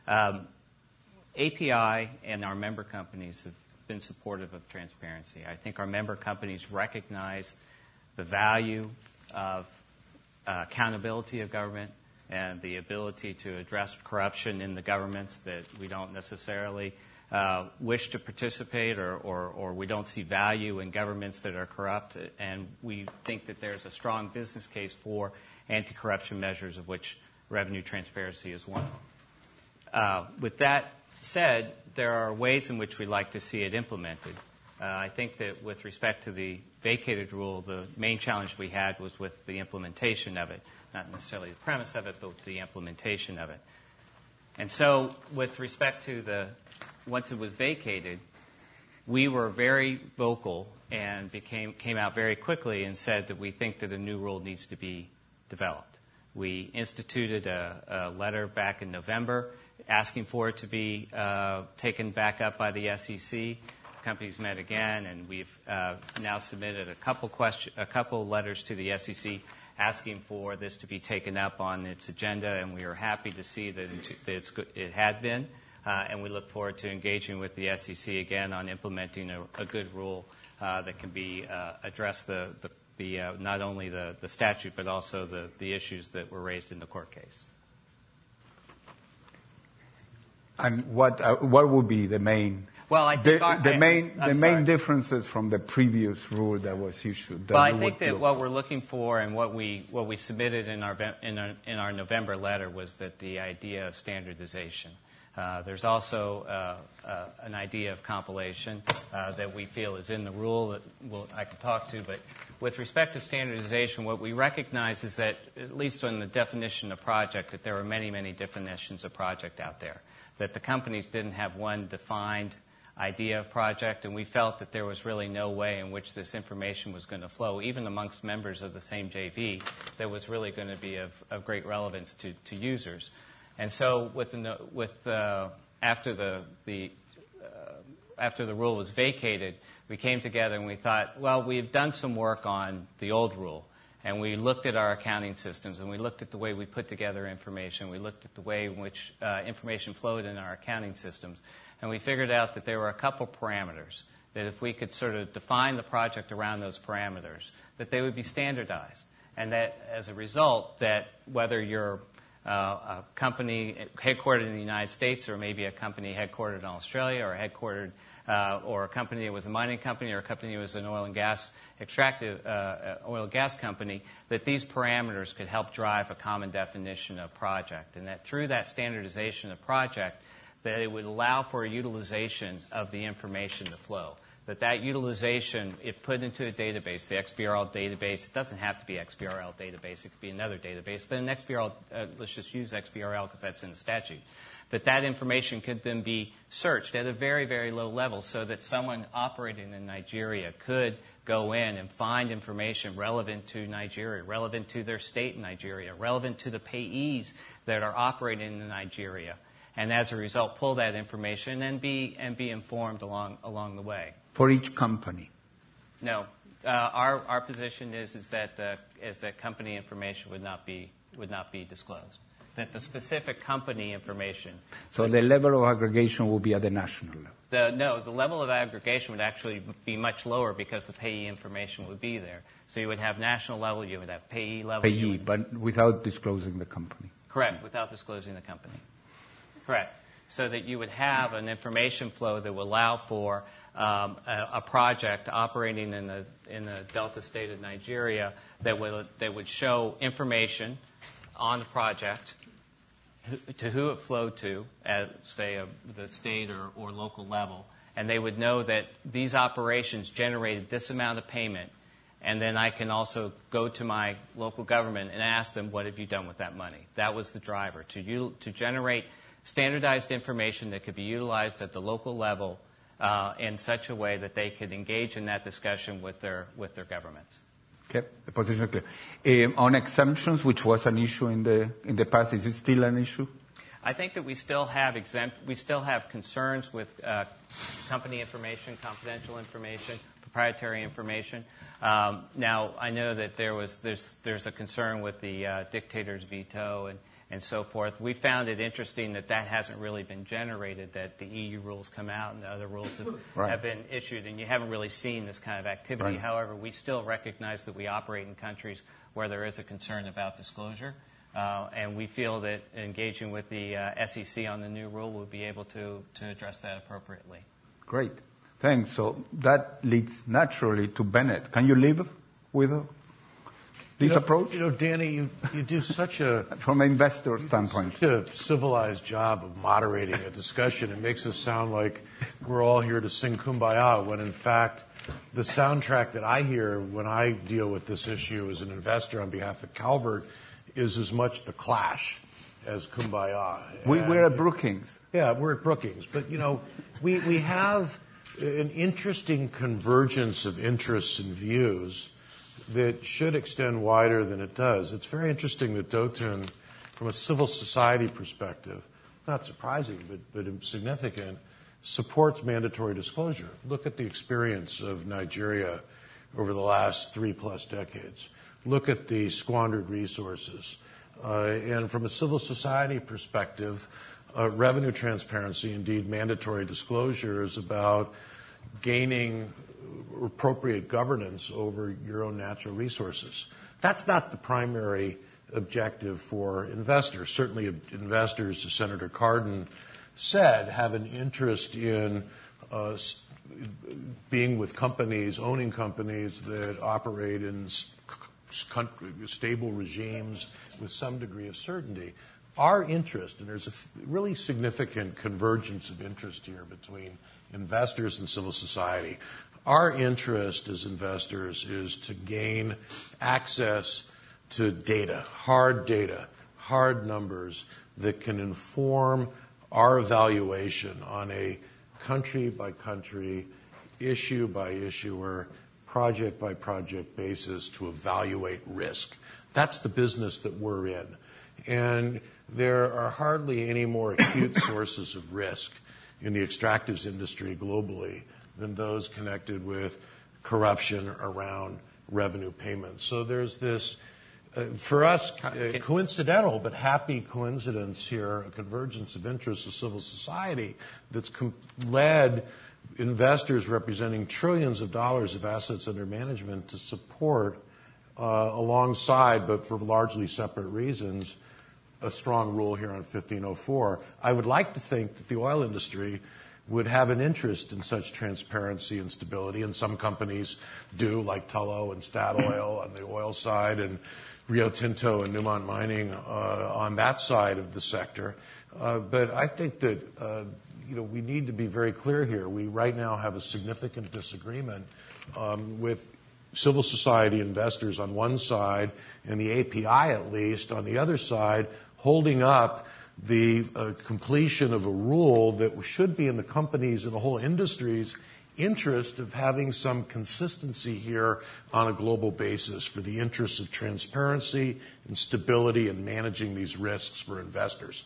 API and our member companies have been supportive of transparency. I think our member companies recognize the value of accountability of government and the ability to address corruption in the governments that we don't necessarily wish to participate or we don't see value in governments that are corrupt, and we think that there's a strong business case for anti-corruption measures, of which revenue transparency is one. With that said, there are ways in which we'd like to see it implemented. I think that with respect to the vacated rule, the main challenge we had was with the implementation of it, not necessarily the premise of it, but the implementation of it. And so with respect to once it was vacated, we were very vocal and came out very quickly and said that we think that a new rule needs to be developed. We instituted a letter back in November asking for it to be taken back up by the SEC. Companies met again, and we've now submitted a couple letters to the SEC asking for this to be taken up on its agenda, and we are happy to see that it had been. And we look forward to engaging with the SEC again on implementing a good rule that can be address not only the statute but also the issues that were raised in the court case. And what would be the main? Well, I think the main differences from the previous rule that was issued. Well, I think that what we're looking for and what we submitted in our November letter was that the idea of standardization. There's also an idea of compilation that we feel is in the rule that I can talk to. But with respect to standardization, what we recognize is that, at least on the definition of project, that there are many, many definitions of project out there, that the companies didn't have one defined idea of project, and we felt that there was really no way in which this information was going to flow, even amongst members of the same JV, that was really going to be of great relevance to users. And so, after the rule was vacated, we came together and we thought, well, we've done some work on the old rule, and we looked at our accounting systems, and we looked at the way we put together information. We looked at the way in which information flowed in our accounting systems, and we figured out that there were a couple parameters that if we could sort of define the project around those parameters, that they would be standardized, and that as a result, that whether you're a company headquartered in the United States, or maybe a company headquartered in Australia, or or a company that was a mining company, or a company that was an oil and gas company, that these parameters could help drive a common definition of project, and that through that standardization of project, that it would allow for a utilization of the information to flow. That utilization, if put into a database, the XBRL database, it doesn't have to be XBRL database, it could be another database, but an XBRL, let's just use XBRL because that's in the statute, that information could then be searched at a very, very low level so that someone operating in Nigeria could go in and find information relevant to Nigeria, relevant to their state in Nigeria, relevant to the payees that are operating in Nigeria, and as a result pull that information and be informed along the way. For each company? No, Our position is that company information would not be disclosed. That the specific company information. So the level of aggregation will be at the national level. The level of aggregation would actually be much lower because the payee information would be there. So you would have national level, you would have payee level. Payee, but without disclosing the company. Correct, without disclosing the company. Correct. So that you would have an information flow that would allow for a project operating in the Delta state of Nigeria that would show information on the project, to who it flowed to, at, say, the state or local level, and they would know that these operations generated this amount of payment, and then I can also go to my local government and ask them, what have you done with that money? That was the driver, to generate standardized information that could be utilized at the local level in such a way that they could engage in that discussion with their governments. Okay, the position is clear. On exemptions, which was an issue in the past, is it still an issue? I think that we still have concerns with company information, confidential information, proprietary information. Now, I know that there's a concern with the dictator's veto and so forth. We found it interesting that hasn't really been generated, that the EU rules come out and the other rules have been issued, and you haven't really seen this kind of activity. Right. However, we still recognize that we operate in countries where there is a concern about disclosure, and we feel that engaging with the SEC on the new rule will be able to address that appropriately. Great. Thanks. So that leads naturally to Bennett. Can you live with this approach? Danny, you do such a... From an investor standpoint. Such a civilized job of moderating a discussion. It makes us sound like we're all here to sing Kumbaya, when in fact the soundtrack that I hear when I deal with this issue as an investor on behalf of Calvert is as much The Clash as Kumbaya. We're at Brookings. Yeah, we're at Brookings. But, we have an interesting convergence of interests and views that should extend wider than it does. It's very interesting that Dotun, from a civil society perspective, not surprising, but significant, supports mandatory disclosure. Look at the experience of Nigeria over the last 3+ decades. Look at the squandered resources. And from a civil society perspective, revenue transparency, indeed mandatory disclosure, is about gaining appropriate governance over your own natural resources. That's not the primary objective for investors. Certainly investors, as Senator Cardin said, have an interest in being with companies, owning companies that operate in stable regimes with some degree of certainty. Our interest, and there's a really significant convergence of interest here between investors and civil society. Our interest as investors is to gain access to data, hard numbers that can inform our evaluation on a country-by-country, issue-by-issuer, project-by-project basis to evaluate risk. That's the business that we're in. And there are hardly any more acute sources of risk in the extractives industry globally than those connected with corruption around revenue payments. So there's this, for us, coincidental but happy coincidence here, a convergence of interests of civil society that's led investors representing trillions of dollars of assets under management to support, alongside, but for largely separate reasons, a strong rule here on 1504. I would like to think that the oil industry would have an interest in such transparency and stability, and some companies do, like Tullow and Statoil on the oil side, and Rio Tinto and Newmont Mining on that side of the sector. But I think that we need to be very clear here. We right now have a significant disagreement with civil society investors on one side and the API, at least, on the other side, holding up the completion of a rule that should be in the companies and the whole industry's interest of having some consistency here on a global basis for the interests of transparency and stability and managing these risks for investors.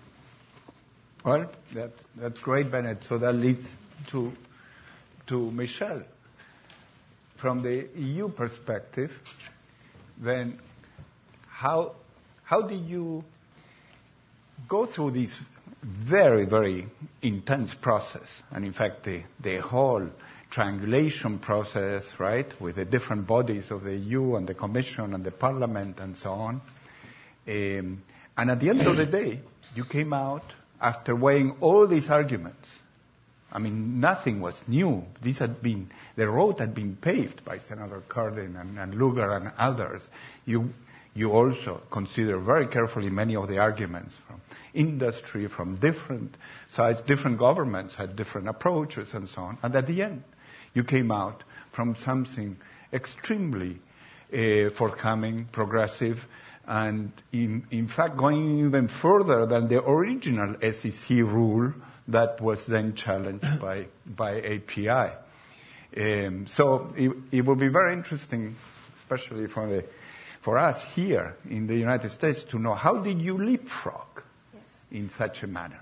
Well, that's great, Bennett. So that leads to Michelle. from the EU perspective, then how did you go through this very, very intense process? And in fact, the whole triangulation process, right, with the different bodies of the EU and the Commission and the Parliament and so on. And at the end of the day, you came out after weighing all these arguments. I mean, nothing was new. The road had been paved by Senator Cardin and Lugar and others. You also consider very carefully many of the arguments from industry, from different sides. Different governments had different approaches and so on. And at the end, you came out from something extremely forthcoming, progressive, and in fact going even further than the original SEC rule that was then challenged by API. So it will be very interesting, especially for us here in the United States, to know how did you leapfrog in such a manner?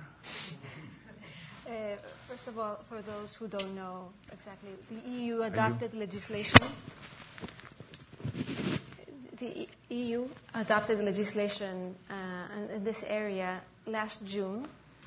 First of all, for those who don't know exactly, the EU adopted legislation. The EU adopted legislation in this area last June.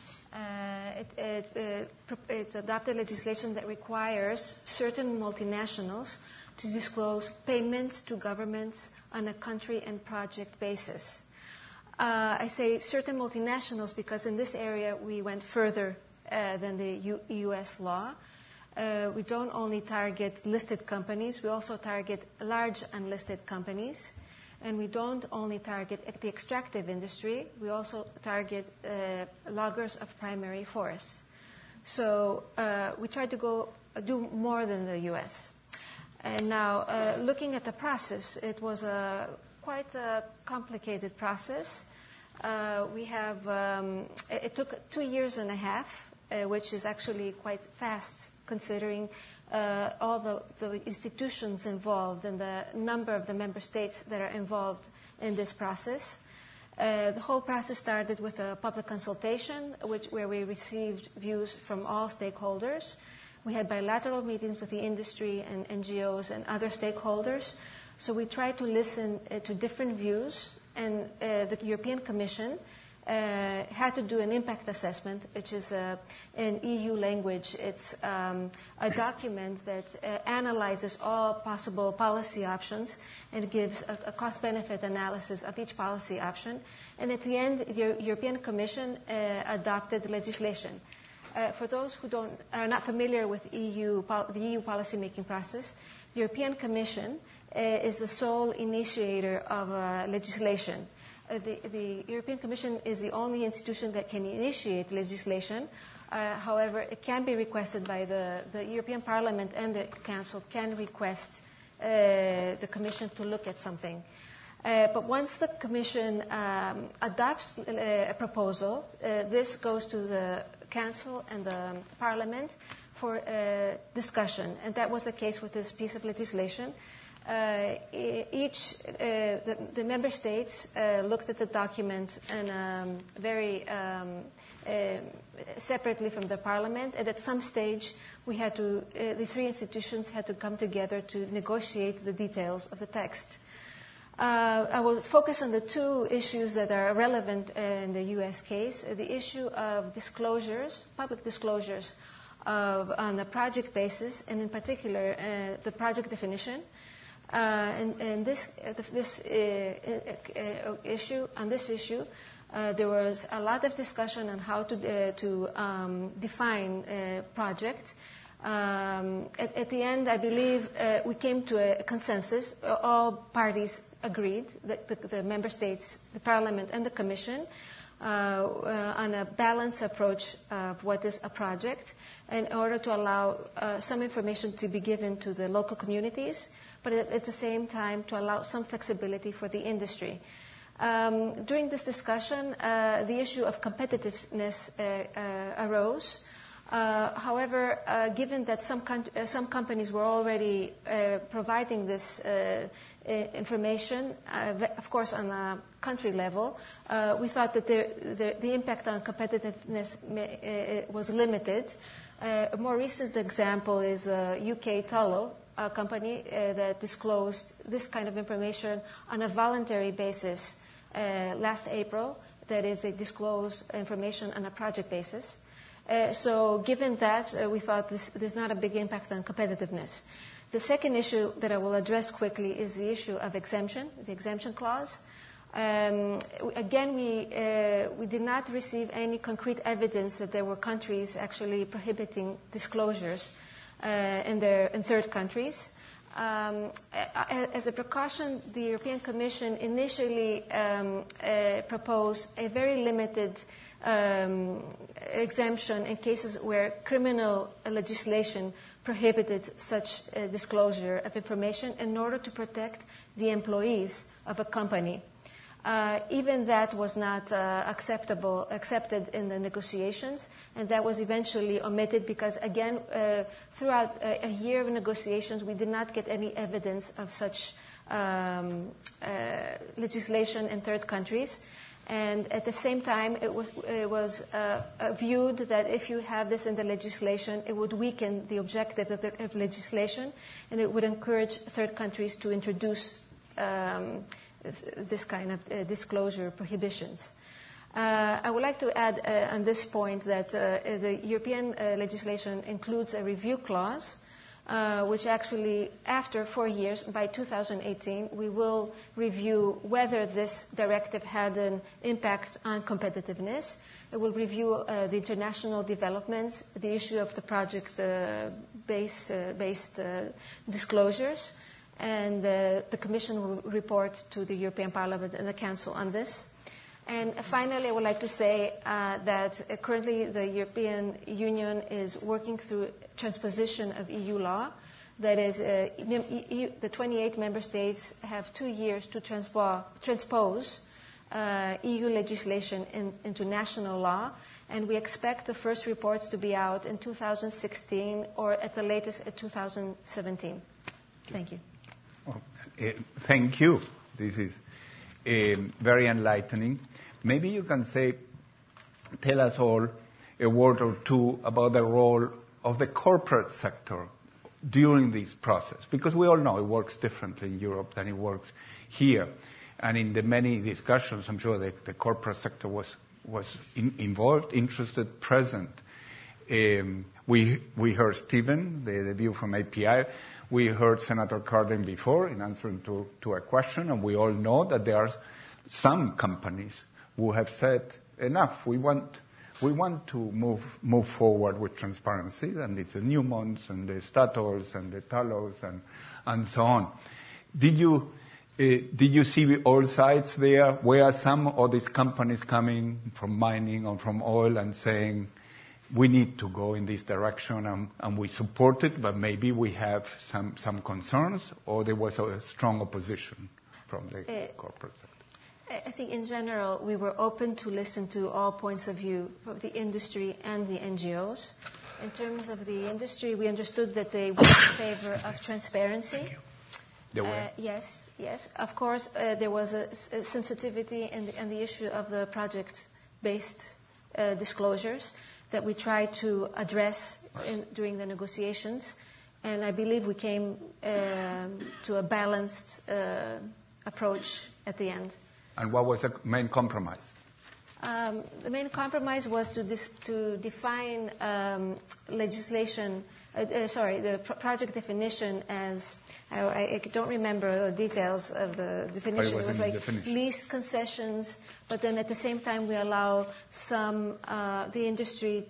It adopted legislation that requires certain multinationals to disclose payments to governments on a country and project basis. I say certain multinationals because in this area we went further than the U.S. law. We don't only target listed companies, we also target large unlisted companies. And we don't only target the extractive industry, we also target loggers of primary forests. So we try to do more than the U.S. And now, looking at the process, it was quite a complicated process. It took 2 years and a half, which is actually quite fast considering all the institutions involved and the number of the member states that are involved in this process. The whole process started with a public consultation where we received views from all stakeholders. We had bilateral meetings with the industry and NGOs and other stakeholders. So we tried to listen to different views, and the European Commission had to do an impact assessment, which is in EU language. It's a document that analyzes all possible policy options and gives a cost-benefit analysis of each policy option. And at the end, the European Commission adopted legislation. For those who are not familiar with the EU policymaking process, the European Commission is the sole initiator of legislation. The European Commission is the only institution that can initiate legislation. However, it can be requested by the European Parliament, and the Council can request the Commission to look at something. But once the Commission adopts a proposal, this goes to the Council and the Parliament for discussion. And that was the case with this piece of legislation. The member states looked at the document and very separately from the Parliament, and at some stage the three institutions had to come together to negotiate the details of the text. I will focus on the two issues that are relevant in the U.S. case. The issue of disclosures, public disclosures on a project basis, and in particular the project definition. And this issue, there was a lot of discussion on how to define a project. At the end, I believe we came to a consensus. All parties agreed, the member states, the Parliament, and the Commission, on a balanced approach of what is a project in order to allow some information to be given to the local communities, but at the same time to allow some flexibility for the industry. During this discussion, the issue of competitiveness arose. However, given that some companies were already providing this information, of course on a country level, we thought that the impact on competitiveness was limited. A more recent example is UK tallow, company that disclosed this kind of information on a voluntary basis last April. That is, they disclosed information on a project basis. So given that, we thought there's not a big impact on competitiveness. The second issue that I will address quickly is the issue of exemption, the exemption clause. Again, we did not receive any concrete evidence that there were countries actually prohibiting disclosures in third countries. As a precaution, the European Commission initially proposed a very limited exemption in cases where criminal legislation prohibited such disclosure of information in order to protect the employees of a company. Even that was not accepted in the negotiations, and that was eventually omitted because, again, throughout a year of negotiations, we did not get any evidence of such legislation in third countries. And at the same time, it was viewed that if you have this in the legislation, it would weaken the objective of legislation, and it would encourage third countries to introduce this kind of disclosure prohibitions. I would like to add on this point that the European legislation includes a review clause, which actually, after 4 years, by 2018, we will review whether this directive had an impact on competitiveness. It will review the international developments, the issue of the project-based disclosures, and the Commission will report to the European Parliament and the Council on this. And finally, I would like to say that currently the European Union is working through transposition of EU law. That is, the 28 member states have 2 years to transpose EU legislation into national law, and we expect the first reports to be out in 2016 or at the latest in 2017. Thank you. Thank you. This is very enlightening. Maybe you can tell us all a word or two about the role of the corporate sector during this process, because we all know it works differently in Europe than it works here. And in the many discussions, I'm sure the corporate sector was involved, interested, present. We heard Stephen, the view from API. We heard Senator Cardin before in answering to a question, and we all know that there are some companies who have said, enough, we want to move forward with transparency, and it's the Newmonts and the Statoils and the Talos and so on. Did you see all sides there? Where are some of these companies coming from mining or from oil and saying, we need to go in this direction and we support it, but maybe we have some concerns, or there was a strong opposition from the corporate sector? I think in general, we were open to listen to all points of view from the industry and the NGOs. In terms of the industry, we understood that they were in favor of transparency. Yes. Of course, there was a sensitivity in the issue of the project-based disclosures that we tried to address during the negotiations. And I believe we came to a balanced approach at the end. And what was the main compromise? The main compromise was to define the project definition as, I don't remember the details of the definition. It was like lease concessions, but then at the same time we allow the industry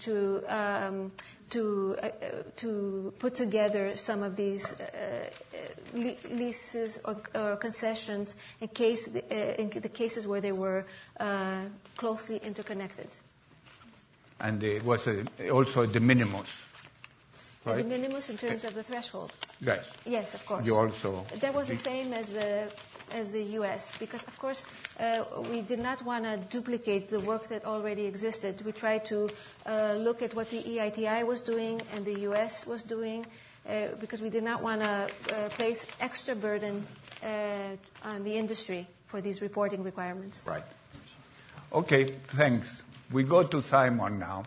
to put together some of these leases or concessions in the cases where they were closely interconnected. And it was also a de minimis, right? The de minimis in terms of the threshold. Yes. Yes, of course. You also. That was the same as the U.S. because, of course, we did not want to duplicate the work that already existed. We tried to look at what the EITI was doing and the U.S. was doing because we did not want to place extra burden on the industry for these reporting requirements. Right. Okay, thanks. We go to Simon now.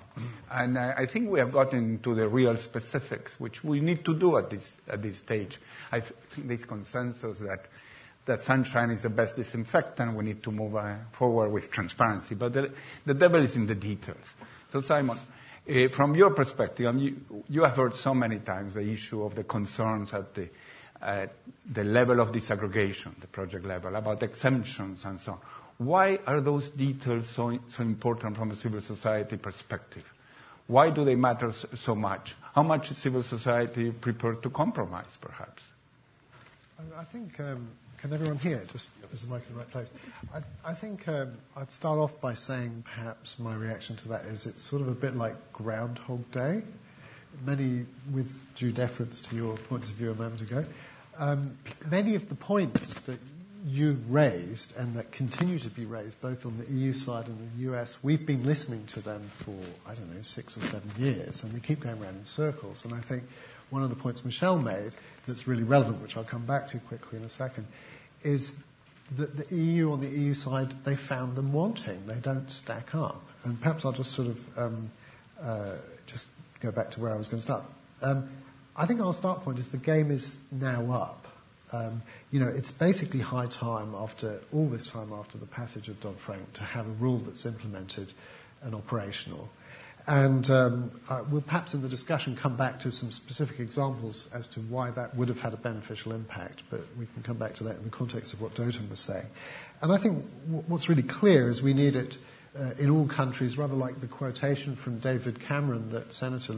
And I think we have gotten into the real specifics, which we need to do at this stage. I think this consensus that sunshine is the best disinfectant, we need to move forward with transparency. But the devil is in the details. So Simon, from your perspective, you have heard so many times the issue of the concerns at the level of disaggregation, the project level, about exemptions and so on. Why are those details so important from a civil society perspective? Why do they matter so much? How much is civil society prepared to compromise, perhaps? I think, can everyone hear? Just is the mic in the right place? I think I'd start off by saying perhaps my reaction to that is it's sort of a bit like Groundhog Day. Many, with due deference to your points of view a moment ago, many of the points that you raised and that continue to be raised both on the EU side and the US, we've been listening to them for, 6 or 7 years, and they keep going around in circles. And I think one of the points Michelle made that's really relevant, which I'll come back to quickly in a second, is that the EU on the EU side, they found them wanting. They don't stack up. And perhaps I'll just sort of just go back to where I was going to start. I think our start point is the game is now up. It's basically high time after all this time after the passage of Dodd-Frank to have a rule that's implemented and operational. And we'll perhaps in the discussion come back to some specific examples as to why that would have had a beneficial impact, but we can come back to that in the context of what Dotun was saying. And I think what's really clear is we need it in all countries, rather like the quotation from David Cameron that Senator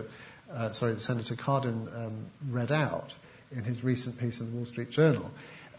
Cardin read out in his recent piece in the Wall Street Journal.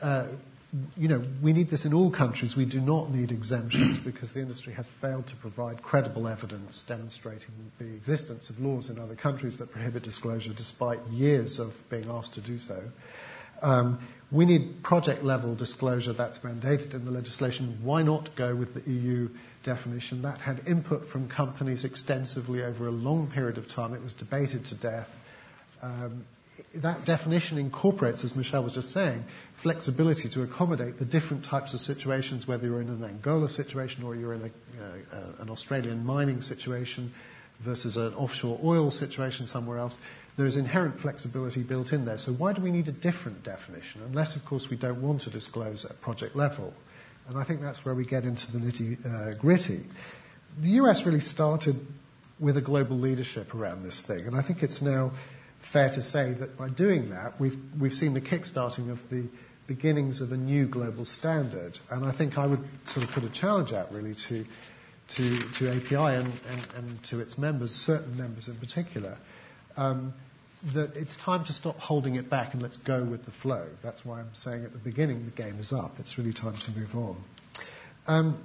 We need this in all countries. We do not need exemptions because the industry has failed to provide credible evidence demonstrating the existence of laws in other countries that prohibit disclosure despite years of being asked to do so. We need project-level disclosure that's mandated in the legislation. Why not go with the EU definition? That had input from companies extensively over a long period of time. It was debated to death. That definition incorporates, as Michelle was just saying, flexibility to accommodate the different types of situations, whether you're in an Angola situation or you're in an Australian mining situation versus an offshore oil situation somewhere else. There is inherent flexibility built in there. So why do we need a different definition? Unless, of course, we don't want to disclose at project level. And I think that's where we get into the nitty-gritty. The US really started with a global leadership around this thing, and I think it's now fair to say that by doing that, we've seen the kickstarting of the beginnings of a new global standard. And I think I would sort of put a challenge out really to API and to its members, certain members in particular, that it's time to stop holding it back and let's go with the flow. That's why I'm saying at the beginning the game is up. It's really time to move on.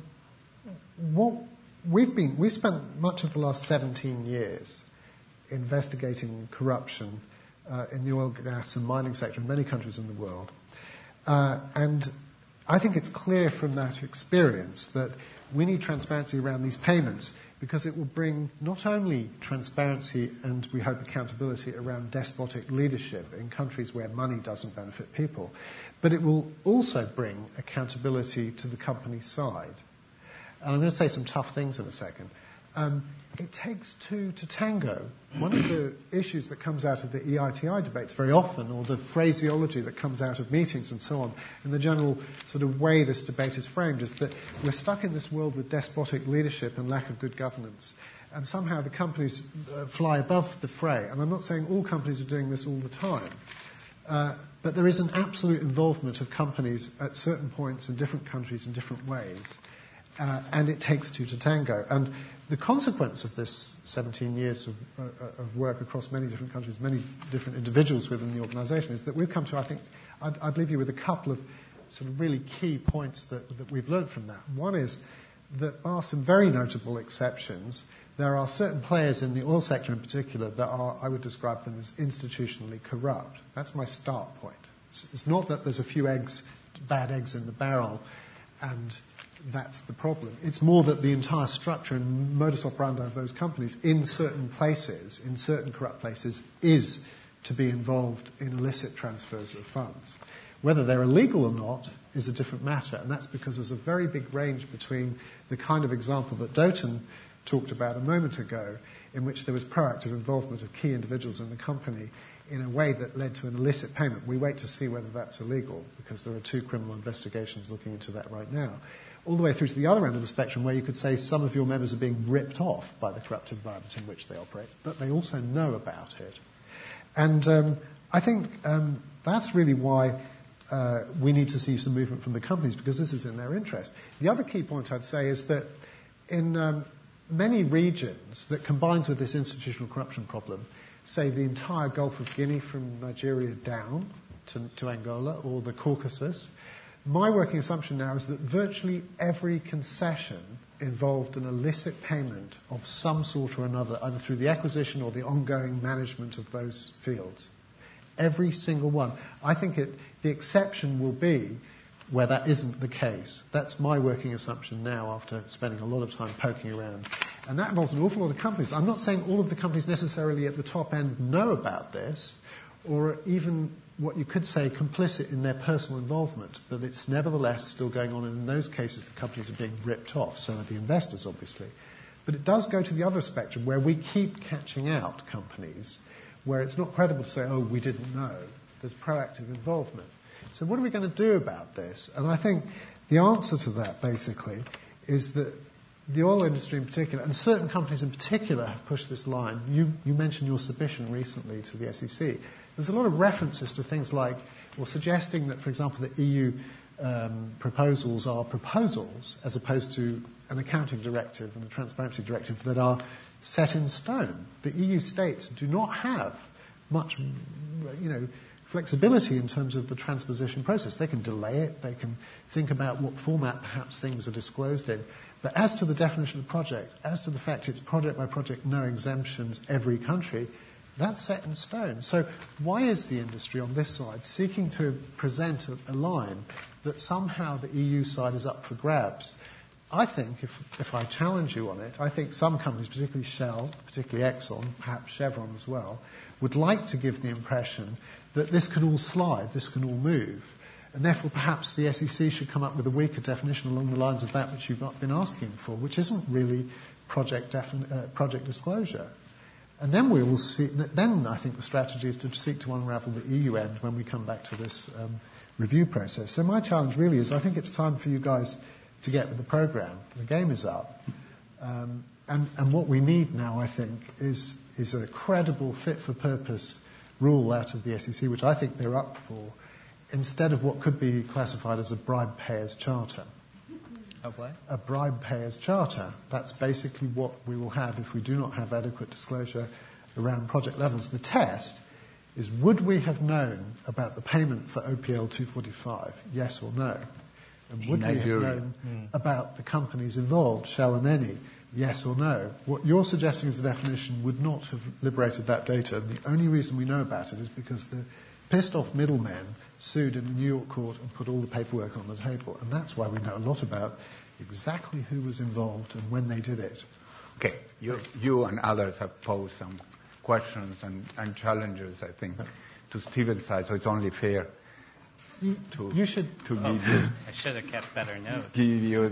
We've spent much of the last 17 years investigating corruption in the oil, gas and mining sector in many countries in the world. And I think it's clear from that experience that we need transparency around these payments because it will bring not only transparency and, we hope, accountability around despotic leadership in countries where money doesn't benefit people, but it will also bring accountability to the company side. And I'm going to say some tough things in a second. It takes two to tango. One of the issues that comes out of the EITI debates very often, or the phraseology that comes out of meetings and so on, and the general sort of way this debate is framed, is that we're stuck in this world with despotic leadership and lack of good governance. And somehow the companies fly above the fray. And I'm not saying all companies are doing this all the time. But there is an absolute involvement of companies at certain points in different countries in different ways. And it takes two to tango. And the consequence of this 17 years of work across many different countries, many different individuals within the organisation, is that we've come to, I think, I'd leave you with a couple of sort of really key points that we've learned from that. One is that, bar some very notable exceptions, there are certain players in the oil sector in particular that are, I would describe them as institutionally corrupt. That's my start point. It's not that there's a few bad eggs in the barrel, and that's the problem. It's more that the entire structure and modus operandi of those companies in certain places, in certain corrupt places, is to be involved in illicit transfers of funds. Whether they're illegal or not is a different matter, and that's because there's a very big range between the kind of example that Dotun talked about a moment ago in which there was proactive involvement of key individuals in the company in a way that led to an illicit payment. We wait to see whether that's illegal, because there are 2 criminal investigations looking into that right now. All the way through to the other end of the spectrum, where you could say some of your members are being ripped off by the corrupt environment in which they operate, but they also know about it. And I think that's really why we need to see some movement from the companies, because this is in their interest. The other key point I'd say is that in many regions that combines with this institutional corruption problem, say the entire Gulf of Guinea from Nigeria down to Angola, or the Caucasus, my working assumption now is that virtually every concession involved an illicit payment of some sort or another, either through the acquisition or the ongoing management of those fields. Every single one. I think the exception will be where that isn't the case. That's my working assumption now, after spending a lot of time poking around. And that involves an awful lot of companies. I'm not saying all of the companies necessarily at the top end know about this, or even what you could say complicit in their personal involvement, but it's nevertheless still going on, and in those cases the companies are being ripped off, so are the investors obviously. But it does go to the other spectrum, where we keep catching out companies, where it's not credible to say, oh, we didn't know. There's proactive involvement. So what are we going to do about this? And I think the answer to that, basically, is that the oil industry in particular, and certain companies in particular, have pushed this line. You mentioned your submission recently to the SEC. There's a lot of references to things like, or suggesting that, for example, the EU proposals are proposals as opposed to an accounting directive and a transparency directive that are set in stone. The EU states do not have much, flexibility in terms of the transposition process. They can delay it. They can think about what format perhaps things are disclosed in. But as to the definition of project, as to the fact it's project by project, no exemptions, every country, that's set in stone. So why is the industry on this side seeking to present a line that somehow the EU side is up for grabs? I think, if I challenge you on it, I think some companies, particularly Shell, particularly Exxon, perhaps Chevron as well, would like to give the impression that this can all slide, this can all move. And therefore, perhaps the SEC should come up with a weaker definition along the lines of that which you've not been asking for, which isn't really project disclosure. And then we will see. Then I think the strategy is to seek to unravel the EU end when we come back to this review process. So my challenge really is, I think it's time for you guys to get with the program. The game is up, and what we need now, I think, is a credible, fit-for-purpose rule out of the SEC, which I think they're up for, instead of what could be classified as a bribe-payers charter. A what? A bribe-payers charter. That's basically what we will have if we do not have adequate disclosure around project levels. The test is, would we have known about the payment for OPL 245, yes or no? And would we have known about the companies involved, Shell and Eni, yes or no? What you're suggesting as a definition would not have liberated that data. And the only reason we know about it is because the pissed-off middlemen sued in a New York court and put all the paperwork on the table. And that's why we know a lot about exactly who was involved and when they did it. Okay. You and others have posed some questions and challenges, I think, to Stephen's side, so it's only fair you should give you. I should have kept better notes. Give you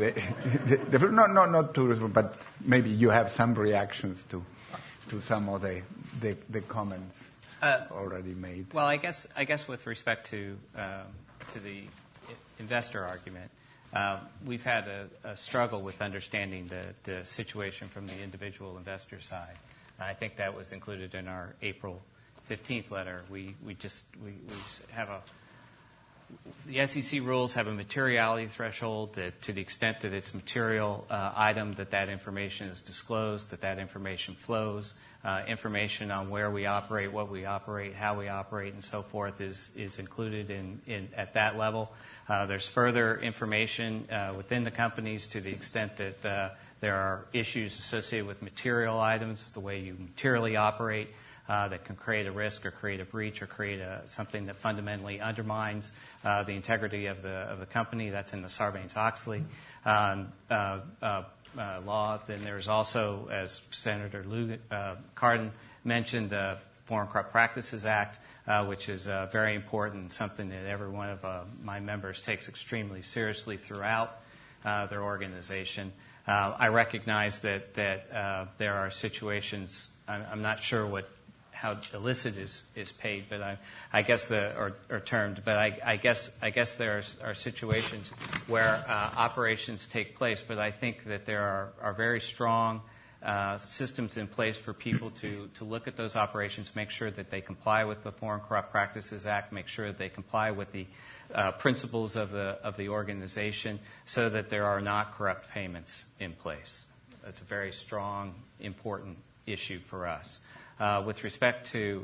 not to, but maybe you have some reactions to some of the comments already made. Well, I guess with respect to the investor argument, we've had a struggle with understanding the situation from the individual investor side. I think that was included in our April 15th letter. We have the SEC rules have a materiality threshold that, to the extent that it's material item, that information is disclosed, that information flows. Information on where we operate, what we operate, how we operate, and so forth is included in at that level. There's further information within the companies to the extent that there are issues associated with material items, the way you materially operate, that can create a risk or create a breach or create something that fundamentally undermines the integrity of the company. That's in the Sarbanes-Oxley law. Then there's also, as Senator Cardin mentioned, the Foreign Corrupt Practices Act, which is very important, something that every one of my members takes extremely seriously throughout their organization. I recognize that there are situations. I'm not sure how illicit is paid, but I guess or termed. But I guess there are situations where operations take place. But I think that there are very strong systems in place for people to look at those operations, make sure that they comply with the Foreign Corrupt Practices Act, make sure that they comply with the principles of the organization, so that there are not corrupt payments in place. That's a very strong, important issue for us. With respect to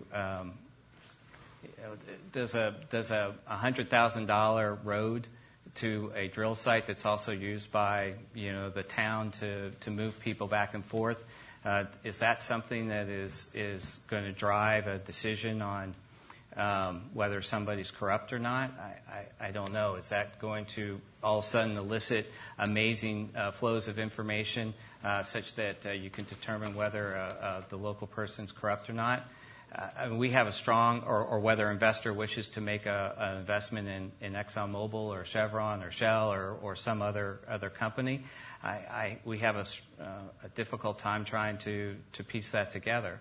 does a $100,000 road to a drill site that's also used by the town to move people back and forth, is that something that is going to drive a decision on whether somebody's corrupt or not? I don't know. Is that going to all of a sudden elicit amazing flows of information such that you can determine whether the local person's corrupt or not? We have a strong, or whether an investor wishes to make an investment in ExxonMobil or Chevron or Shell or some other company. We have a difficult time trying to piece that together.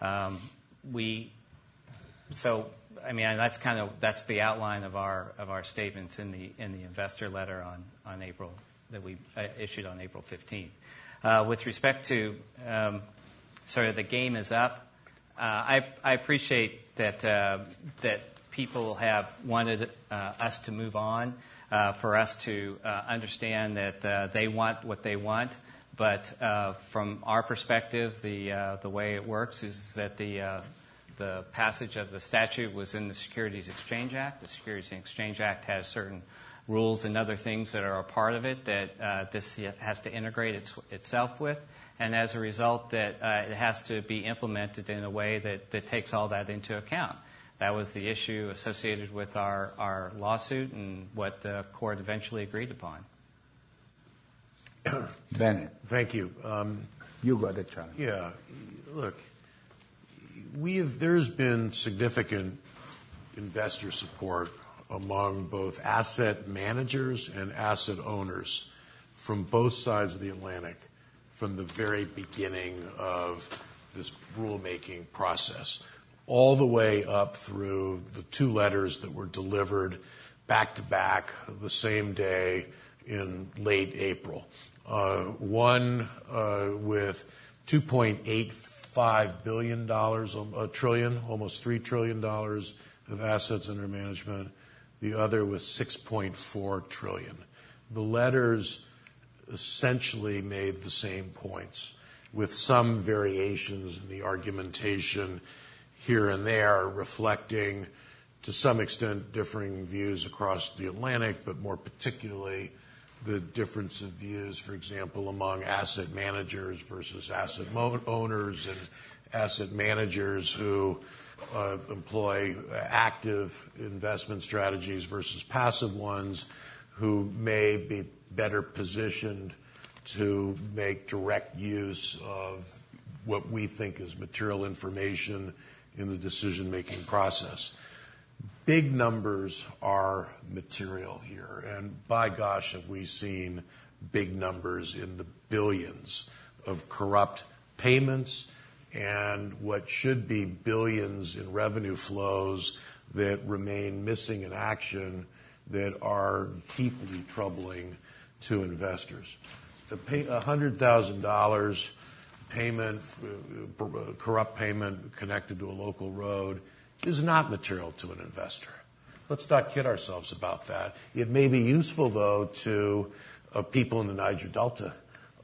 That's the outline of our statements in the investor letter on April that we issued on April 15th. With respect to the game is up. I appreciate that people have wanted us to move on, for us to understand that they want what they want. But from our perspective, the way it works is that the passage of the statute was in the Securities Exchange Act. The Securities Exchange Act has certain rules and other things that are a part of it that this has to integrate itself with. And as a result, that it has to be implemented in a way that takes all that into account. That was the issue associated with our lawsuit and what the court eventually agreed upon. Bennett. Thank you. You got the challenge. Yeah. Look, there's been significant investor support among both asset managers and asset owners from both sides of the Atlantic from the very beginning of this rulemaking process, all the way up through the two letters that were delivered back to back the same day in late April. One with $2.85 billion, a trillion, almost $3 trillion of assets under management. The other with $6.4 trillion. The letters essentially made the same points, with some variations in the argumentation here and there, reflecting to some extent differing views across the Atlantic, but more particularly the difference of views, for example, among asset managers versus asset owners, and asset managers who employ active investment strategies versus passive ones, who may be better positioned to make direct use of what we think is material information in the decision-making process. Big numbers are material here, and by gosh, have we seen big numbers in the billions of corrupt payments and what should be billions in revenue flows that remain missing in action that are deeply troubling to investors. The $100,000 payment, corrupt payment connected to a local road, is not material to an investor. Let's not kid ourselves about that. It may be useful, though, to people in the Niger Delta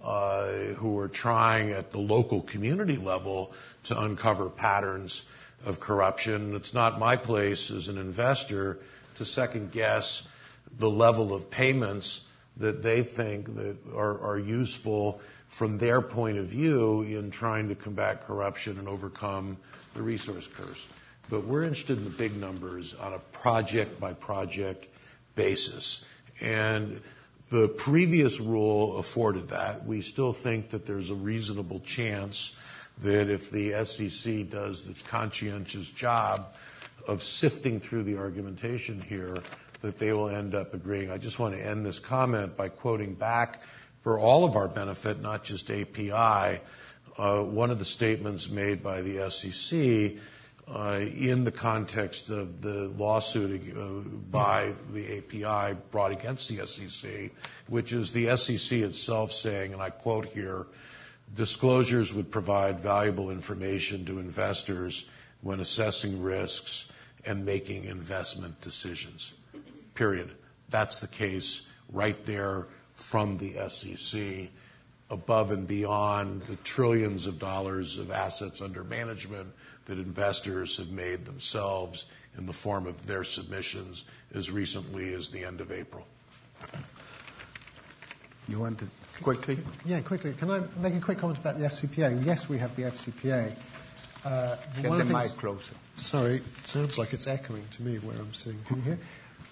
who are trying at the local community level to uncover patterns of corruption. It's not my place as an investor to second guess the level of payments that they think that are useful from their point of view in trying to combat corruption and overcome the resource curse. But we're interested in the big numbers on a project-by-project basis. And the previous rule afforded that. We still think that there's a reasonable chance that if the SEC does its conscientious job of sifting through the argumentation here, that they will end up agreeing. I just want to end this comment by quoting back, for all of our benefit, not just API, one of the statements made by the SEC in the context of the lawsuit by the API brought against the SEC, which is the SEC itself saying, and I quote here, disclosures would provide valuable information to investors when assessing risks and making investment decisions. Period. That's the case right there from the SEC, above and beyond the trillions of dollars of assets under management that investors have made themselves in the form of their submissions as recently as the end of April. You want to quickly? Yeah, quickly. Can I make a quick comment about the FCPA? Yes, we have the FCPA. Get the mic closer. Sorry, it sounds like it's echoing to me where I'm sitting here.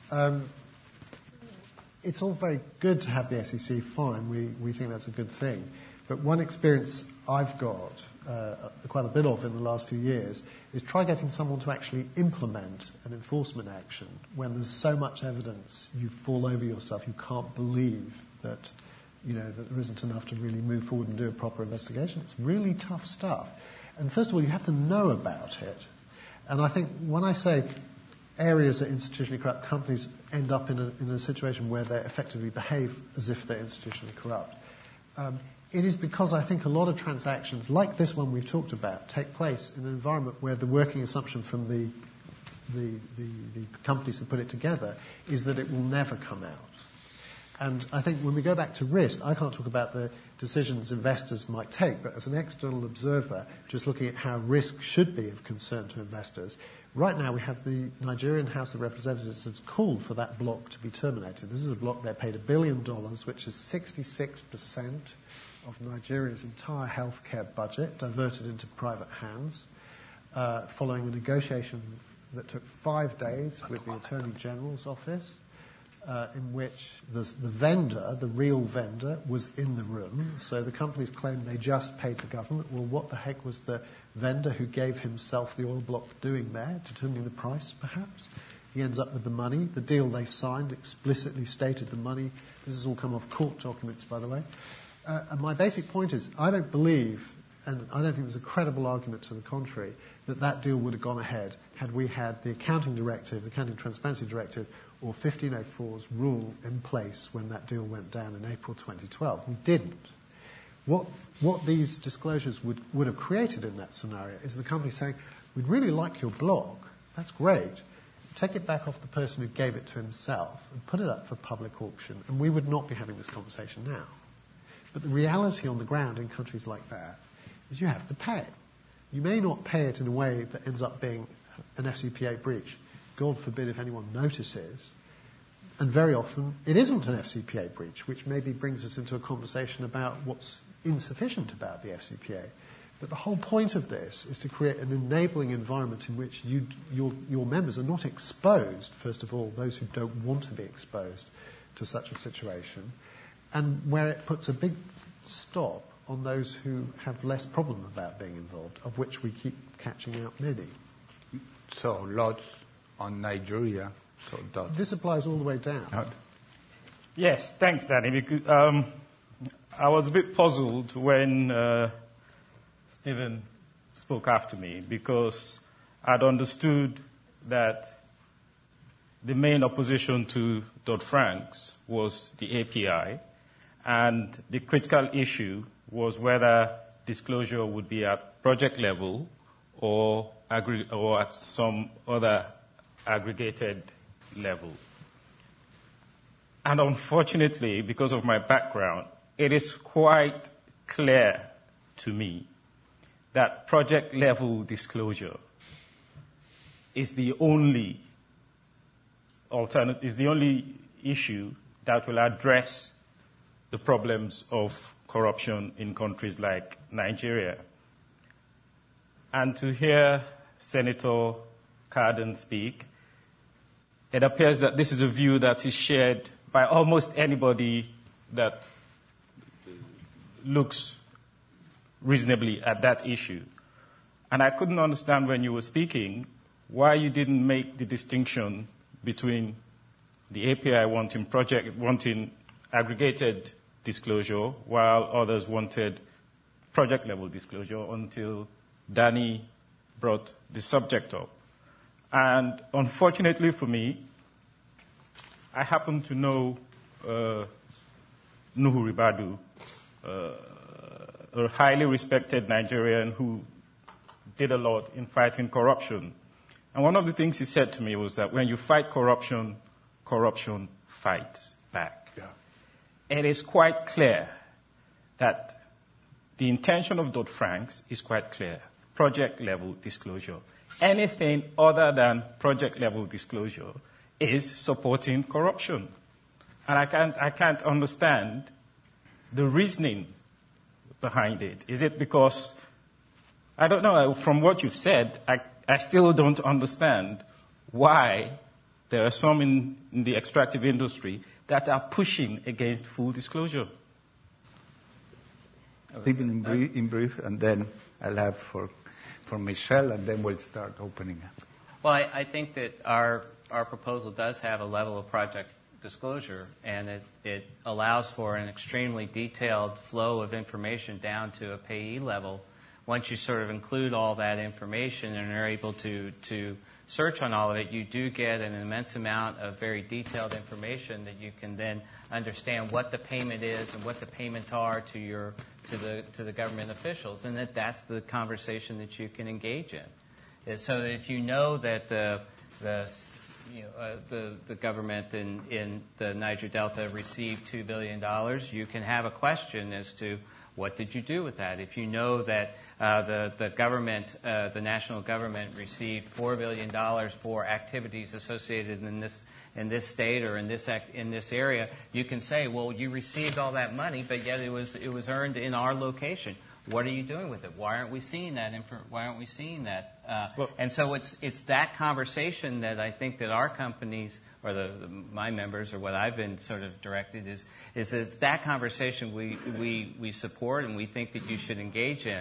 It's all very good to have the SEC, fine. We think that's a good thing. But one experience I've got quite a bit of in the last few years is try getting someone to actually implement an enforcement action when there's so much evidence you fall over yourself, you can't believe that, that there isn't enough to really move forward and do a proper investigation. It's really tough stuff. And first of all, you have to know about it. And I think when I say areas that institutionally corrupt companies end up in a situation where they effectively behave as if they're institutionally corrupt, it is because I think a lot of transactions, like this one we've talked about, take place in an environment where the working assumption from the companies that put it together is that it will never come out. And I think when we go back to risk, I can't talk about the decisions investors might take, but as an external observer, just looking at how risk should be of concern to investors, right now we have the Nigerian House of Representatives has called for that block to be terminated. This is a block they paid $1 billion, which is 66% of Nigeria's entire healthcare budget, diverted into private hands, following a negotiation that took 5 days with the Attorney General's office, in which the vendor, the real vendor, was in the room. So the companies claimed they just paid the government. Well, what the heck was the vendor who gave himself the oil block doing there, determining the price, perhaps? He ends up with the money. The deal they signed explicitly stated the money. This has all come off court documents, by the way. And my basic point is, I don't believe, and I don't think there's a credible argument to the contrary, that that deal would have gone ahead had we had the accounting directive, the accounting transparency directive, or 1504's rule in place when that deal went down in April 2012. We didn't. What these disclosures would have created in that scenario is the company saying, we'd really like your blog, that's great, take it back off the person who gave it to himself and put it up for public auction, and we would not be having this conversation now. But the reality on the ground in countries like that is you have to pay. You may not pay it in a way that ends up being an FCPA breach. God forbid if anyone notices. And very often it isn't an FCPA breach, which maybe brings us into a conversation about what's insufficient about the FCPA. But the whole point of this is to create an enabling environment in which your members are not exposed, first of all, those who don't want to be exposed to such a situation, and where it puts a big stop on those who have less problem about being involved, of which we keep catching out many. So lots on Nigeria. So this applies all the way down. Yes, thanks, Danny. Because, I was a bit puzzled when Stephen spoke after me, because I'd understood that the main opposition to Dodd-Frank's was the API, and the critical issue was whether disclosure would be at project level or at some other aggregated level. And unfortunately, because of my background, it is quite clear to me that project level disclosure is the only issue that will address the problems of corruption in countries like Nigeria. And to hear Senator Cardin speak, it appears that this is a view that is shared by almost anybody that looks reasonably at that issue. And I couldn't understand when you were speaking why you didn't make the distinction between the API wanting aggregated disclosure, while others wanted project-level disclosure until Danny brought the subject up. And unfortunately for me, I happen to know Nuhu Ribadu, a highly respected Nigerian who did a lot in fighting corruption. And one of the things he said to me was that when you fight corruption, corruption fights back. Yeah. It is quite clear that the intention of Dodd-Frank is quite clear. Project-level disclosure. Anything other than project-level disclosure is supporting corruption. And I can't understand the reasoning behind it. Is it because, I don't know, from what you've said, I still don't understand why there are some in the extractive industry that are pushing against full disclosure. Even in brief, and then I'll have for Michelle, and then we'll start opening up. Well, I think that our proposal does have a level of project disclosure, and it allows for an extremely detailed flow of information down to a payee level. Once you sort of include all that information and are able to search on all of it, you do get an immense amount of very detailed information that you can then understand what the payment is and what the payments are to the government officials, and that's the conversation that you can engage in. And so that if you know that the government in the Niger Delta received $2 billion, you can have a question as to what did you do with that. If you know that the government, the national government, received $4 billion for activities associated in this state or in this area, you can say, well, you received all that money, but yet it was earned in our location. What are you doing with it? Why aren't we seeing that? And so it's that conversation that I think that our companies or my members or what I've been sort of directed is it's that conversation we support and we think that you should engage in.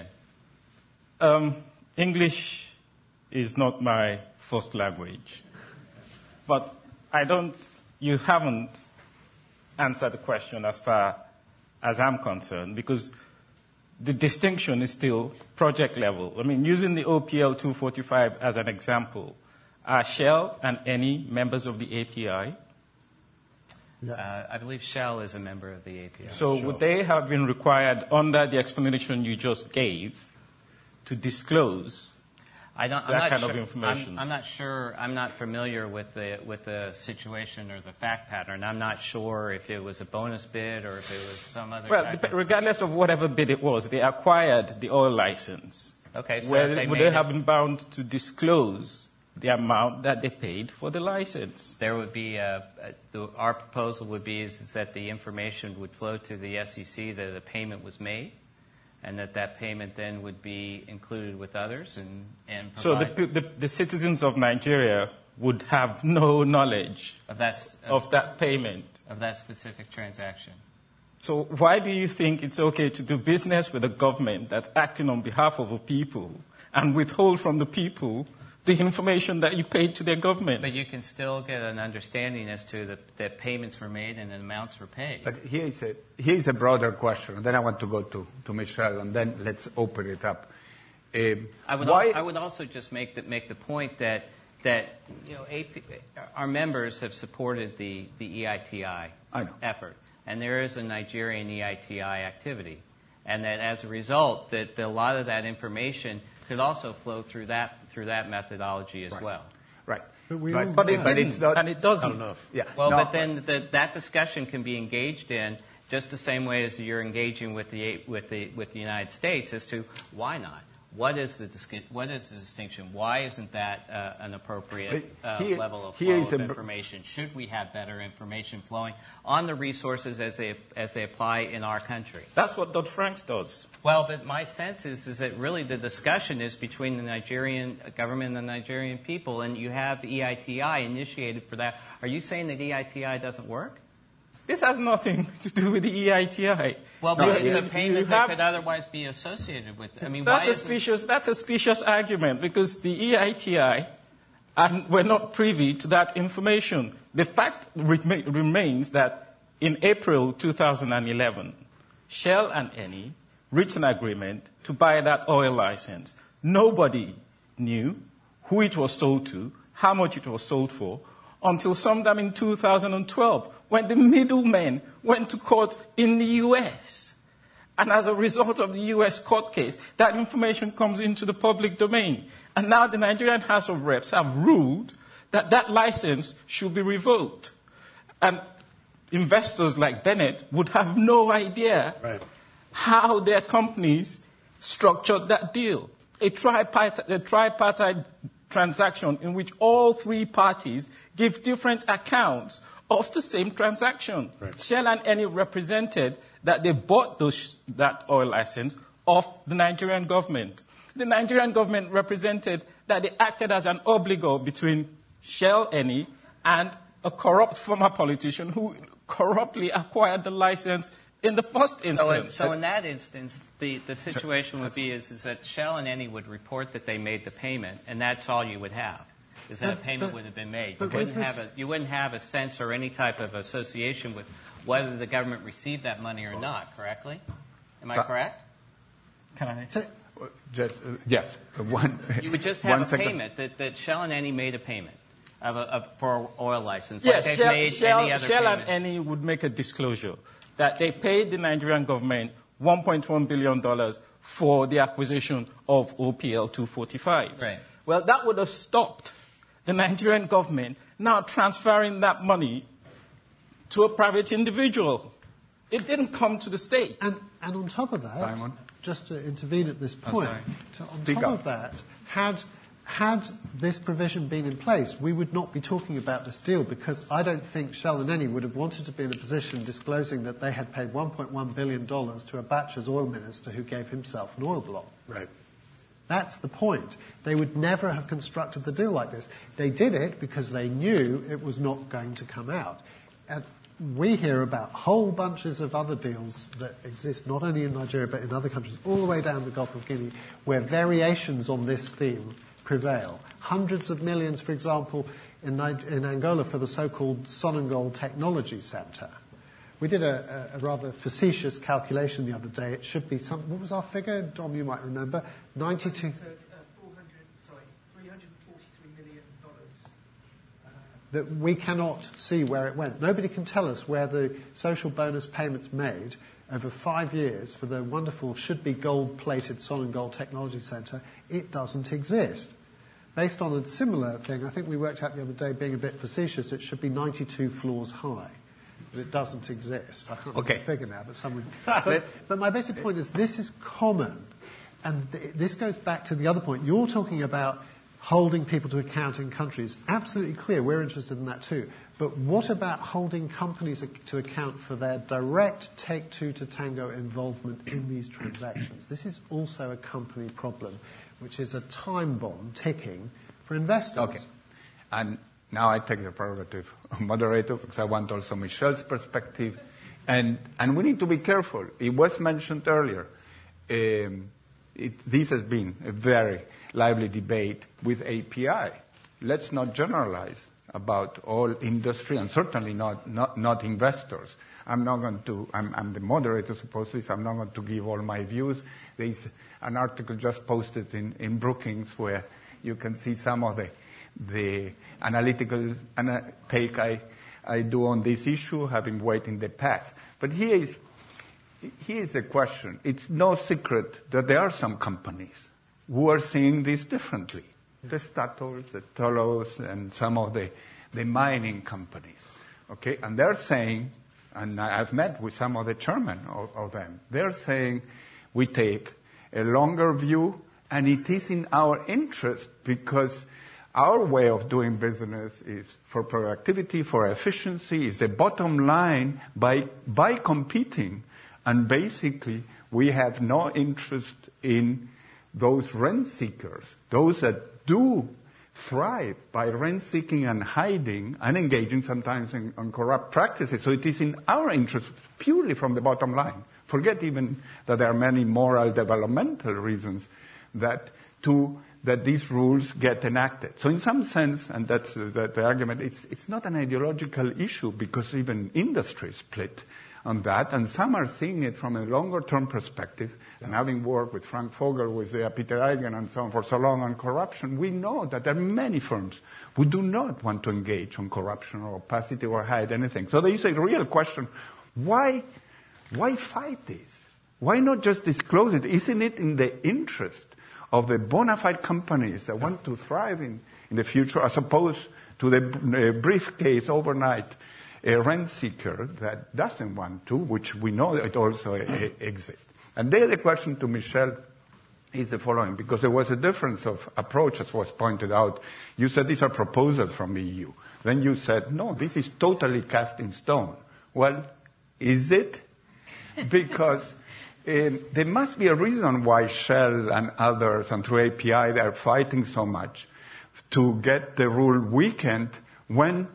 English is not my first language, but you haven't answered the question as far as I'm concerned, because the distinction is still project level. I mean, using the OPL 245 as an example, are Shell and Eni members of the API? I believe Shell is a member of the API. So would they have been required, under the explanation you just gave, to disclose that kind of information? I'm not sure. I'm not familiar with the situation or the fact pattern. I'm not sure if it was a bonus bid or if it was some other. Well, regardless of whatever bid it was, they acquired the oil license. Okay, so would they have been bound to disclose the amount that they paid for the license? There would be our proposal would be is that the information would flow to the SEC that a payment was made, and that payment then would be included with others and provide. So the citizens of Nigeria would have no knowledge of that payment. Of that specific transaction. So why do you think it's okay to do business with a government that's acting on behalf of the people and withhold from the people the information that you paid to their government? But you can still get an understanding as to that payments were made and the amounts were paid. But here is a broader question. Then I want to go to Michelle, and then let's open it up. I would also just make the point that our members have supported the EITI effort, and there is a Nigerian EITI activity, and that as a result, that a lot of that information could also flow through that methodology as well. Right. But it's not, and it doesn't. Enough. Yeah. Well, but then that discussion can be engaged in just the same way as you're engaging with the United States as to why not. What is the distinction? Why isn't that an appropriate level of flow of information? Should we have better information flowing on the resources as they apply in our country? That's what Dodd-Frank does. Well, but my sense is that really the discussion is between the Nigerian government and the Nigerian people, and you have EITI initiated for that. Are you saying that EITI doesn't work? This has nothing to do with the EITI. Well, but it's a payment that could otherwise be associated with it. I mean, that's a specious argument, because the EITI and we're not privy to that information. The fact remains that in April 2011, Shell and Eni reached an agreement to buy that oil license. Nobody knew who it was sold to, how much it was sold for, until sometime in 2012, when the middlemen went to court in the U.S. And as a result of the U.S. court case, that information comes into the public domain. And now the Nigerian House of Reps have ruled that that license should be revoked. And investors like Bennett would have no idea how their companies structured that deal. A tripartite transaction in which all three parties give different accounts of the same transaction. Right. Shell and Eni represented that they bought that oil license off the Nigerian government. The Nigerian government represented that they acted as an obligor between Shell, Eni, and a corrupt former politician who corruptly acquired the license in the first instance. So in that instance, the situation would be is that Shell and Eni would report that they made the payment, and that's all you would have, is that a payment would have been made. You wouldn't have a sense or any type of association with whether the government received that money or not, correctly? Am I correct? Can I? Yes. You would just have a payment that Shell and Eni made a payment for an oil license. Yes, like Shell and Eni would make a disclosure that they paid the Nigerian government $1.1 billion for the acquisition of OPL 245. Right. Well, that would have stopped the Nigerian government now transferring that money to a private individual. It didn't come to the state. And on top of that, Simon? Just to intervene at this point, on top of that, had this provision been in place, we would not be talking about this deal, because I don't think Shell and Eni would have wanted to be in a position disclosing that they had paid $1.1 billion to a Batchers oil minister who gave himself an oil block. Right. That's the point. They would never have constructed the deal like this. They did it because they knew it was not going to come out. And we hear about whole bunches of other deals that exist, not only in Nigeria but in other countries, all the way down the Gulf of Guinea, where variations on this theme prevail. Hundreds of millions, for example, in Angola for the so-called Sonangol Technology Center. We did a rather facetious calculation the other day. It should be what was our figure? Dom, you might remember. 92... $343 million. That we cannot see where it went. Nobody can tell us where the social bonus payments made over 5 years for the wonderful, should-be gold-plated Sonangol Technology Center. It doesn't exist. Based on a similar thing, I think we worked out the other day, being a bit facetious, it should be 92 floors high. But it doesn't exist. I can't remember the figure now, but someone... but my basic point is this is common. And this goes back to the other point. You're talking about holding people to account in countries. Absolutely clear. We're interested in that too. But what about holding companies to account for their direct take-two to tango involvement in these transactions? This is also a company problem, which is a time bomb ticking for investors. Okay. And now I take the prerogative of moderator because I want also Michelle's perspective. And we need to be careful. It was mentioned earlier. This has been a very lively debate with API. Let's not generalize about all industry and certainly not investors. I'm the moderator supposedly, so I'm not going to give all my views. There's an article just posted in Brookings where you can see some of the analytical take I do on this issue, having worked in the past. But here is the question. It's no secret that there are some companies who are seeing this differently. The Statoils, the Tullow's, and some of the mining companies. Okay, and they're saying, and I've met with some of the chairmen of them, they're saying we take a longer view, and it is in our interest because our way of doing business is for productivity, for efficiency, is the bottom line by competing. And basically, we have no interest in those rent seekers, those that do thrive by rent seeking and hiding and engaging sometimes in corrupt practices. So it is in our interest purely from the bottom line. Forget even that there are many moral developmental reasons that to that these rules get enacted. So in some sense, and that's the argument, it's not an ideological issue because even industry is split on that, and some are seeing it from a longer-term perspective. And having worked with Frank Vogel, with Peter Eigen, and so on for so long on corruption, we know that there are many firms who do not want to engage on corruption or opacity or hide anything. So there is a real question: why fight this? Why not just disclose it? Isn't it in the interest of the bona fide companies that want to thrive in the future, as opposed to the briefcase overnight rent seeker that doesn't want to, which we know it also exists? And there the question to Michelle is the following, because there was a difference of approach, as was pointed out. You said these are proposals from the EU. Then you said, no, this is totally cast in stone. Well, is it? Because there must be a reason why Shell and others, and through API, they are fighting so much to get the rule weakened when,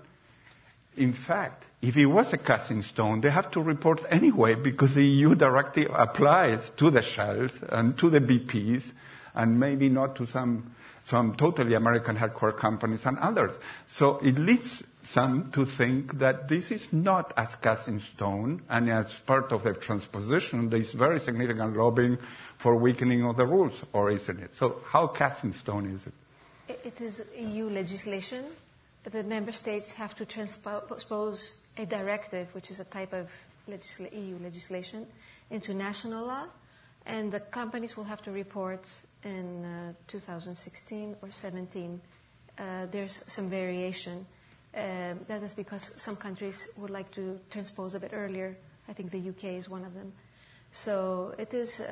in fact, if it was a cast in stone, they have to report anyway because the EU directive applies to the Shells and to the BPs and maybe not to some totally American headquarter companies and others. So it leads some to think that this is not as cast in stone, and as part of the transposition, there is very significant lobbying for weakening of the rules, or isn't it? So how cast in stone is it? It is EU legislation. The member states have to transpose a directive, which is a type of EU legislation, into national law, and the companies will have to report in 2016 or 17. There's some variation. That is because some countries would like to transpose a bit earlier. I think the UK is one of them. So it is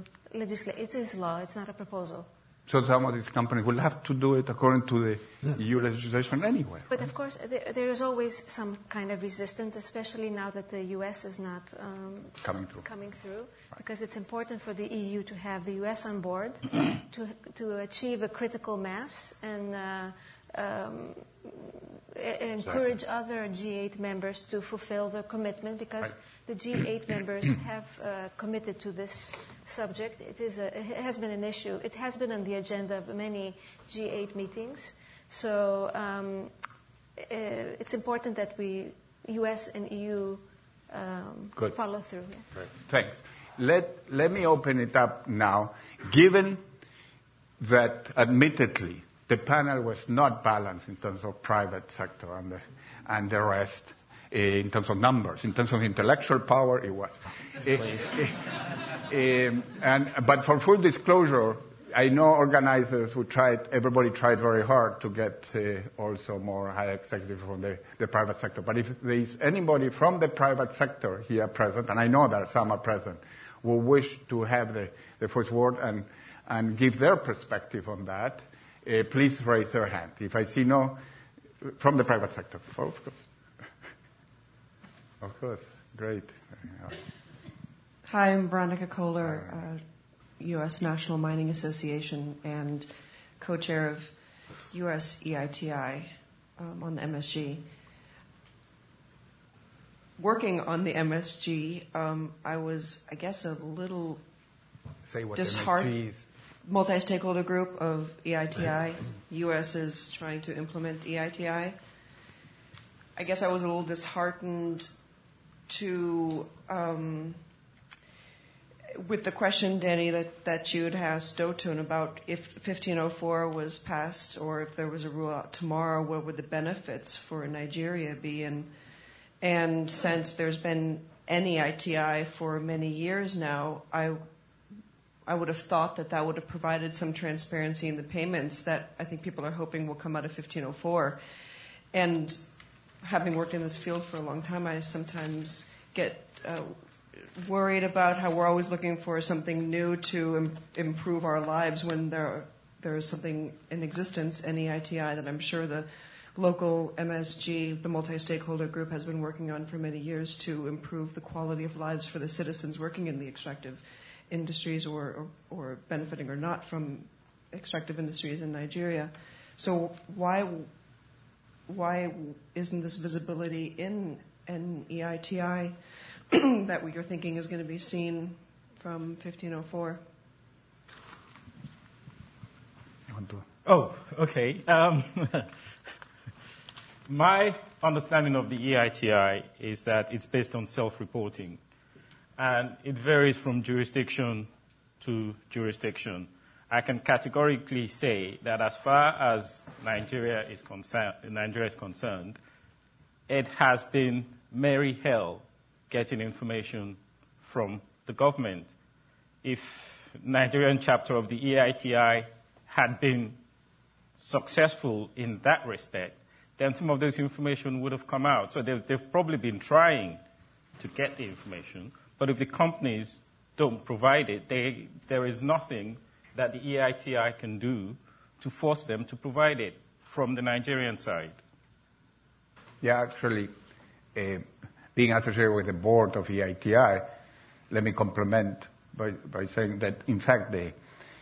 it is law. It's not a proposal. So some of these companies will have to do it according to the EU legislation anyway. But of course, there is always some kind of resistance, especially now that the US is not coming through, because it's important for the EU to have the US on board to achieve a critical mass and encourage other G8 members to fulfill their commitment, because the G8 members have committed to this subject. It has been an issue. It has been on the agenda of many G8 meetings. So it's important that US and EU follow through. Yeah. Great. Thanks. Let me open it up now. Given that, admittedly, the panel was not balanced in terms of private sector and the rest, in terms of numbers. In terms of intellectual power, it was. But for full disclosure, I know organizers everybody tried very hard to get also more high executives from the private sector. But if there is anybody from the private sector here present, and I know that some are present, who wish to have the first word and give their perspective on that, please raise their hand. If I see no, from the private sector, of course. Of course, great. Hi, I'm Veronica Kohler, U.S. National Mining Association and co-chair of U.S. EITI on the MSG. Working on the MSG, I was, I guess, a little disheartened. Multi-stakeholder group of EITI. U.S. is trying to implement EITI. I guess I was a little disheartened with the question, Danny, that you had asked Dotun about if 1504 was passed or if there was a rule out tomorrow, what would the benefits for Nigeria be? And since there's been NEITI for many years now, I would have thought that would have provided some transparency in the payments that I think people are hoping will come out of 1504. And having worked in this field for a long time, I sometimes get worried about how we're always looking for something new to improve our lives when there is something in existence, NEITI, that I'm sure the local MSG, the multi-stakeholder group, has been working on for many years to improve the quality of lives for the citizens working in the extractive industries or benefiting or not from extractive industries in Nigeria. So why isn't this visibility in NEITI that you're thinking is going to be seen from 1504? Oh, okay. My understanding of the EITI is that it's based on self-reporting, and it varies from jurisdiction to jurisdiction. I can categorically say that as far as Nigeria is concerned, it has been merry hell getting information from the government. If Nigerian chapter of the EITI had been successful in that respect, then some of this information would have come out. So they've probably been trying to get the information, but if the companies don't provide it, there is nothing that the EITI can do to force them to provide it from the Nigerian side. Yeah, actually, being associated with the board of EITI, let me complement by saying that, in fact, the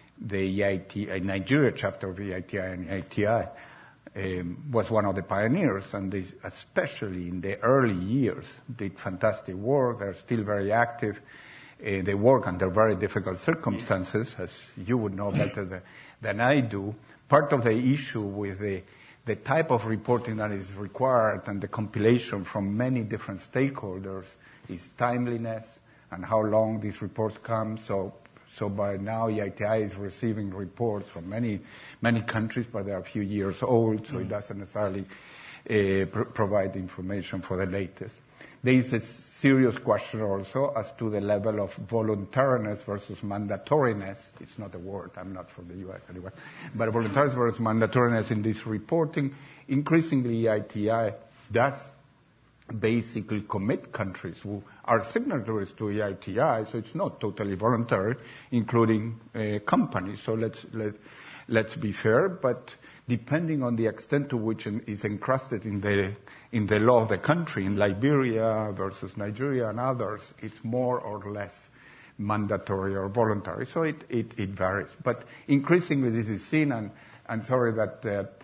EITI, Nigeria chapter of EITI and EITI was one of the pioneers, and they, especially in the early years, did fantastic work. They're still very active. They work under very difficult circumstances, as you would know better than I do. Part of the issue with the type of reporting that is required and the compilation from many different stakeholders is timeliness and how long these reports come. So by now, EITI is receiving reports from many countries, but they are a few years old, so it doesn't necessarily provide information for the latest. There is a serious question also as to the level of voluntariness versus mandatoriness. It's not a word, I'm not from the US anyway. But voluntariness versus mandatoriness in this reporting. Increasingly, EITI does basically commit countries who are signatories to EITI, so it's not totally voluntary, including companies. So let's be fair, but depending on the extent to which it is encrusted in the law of the country, in Liberia versus Nigeria and others, it's more or less mandatory or voluntary. So it varies. But increasingly this is seen, and I'm sorry that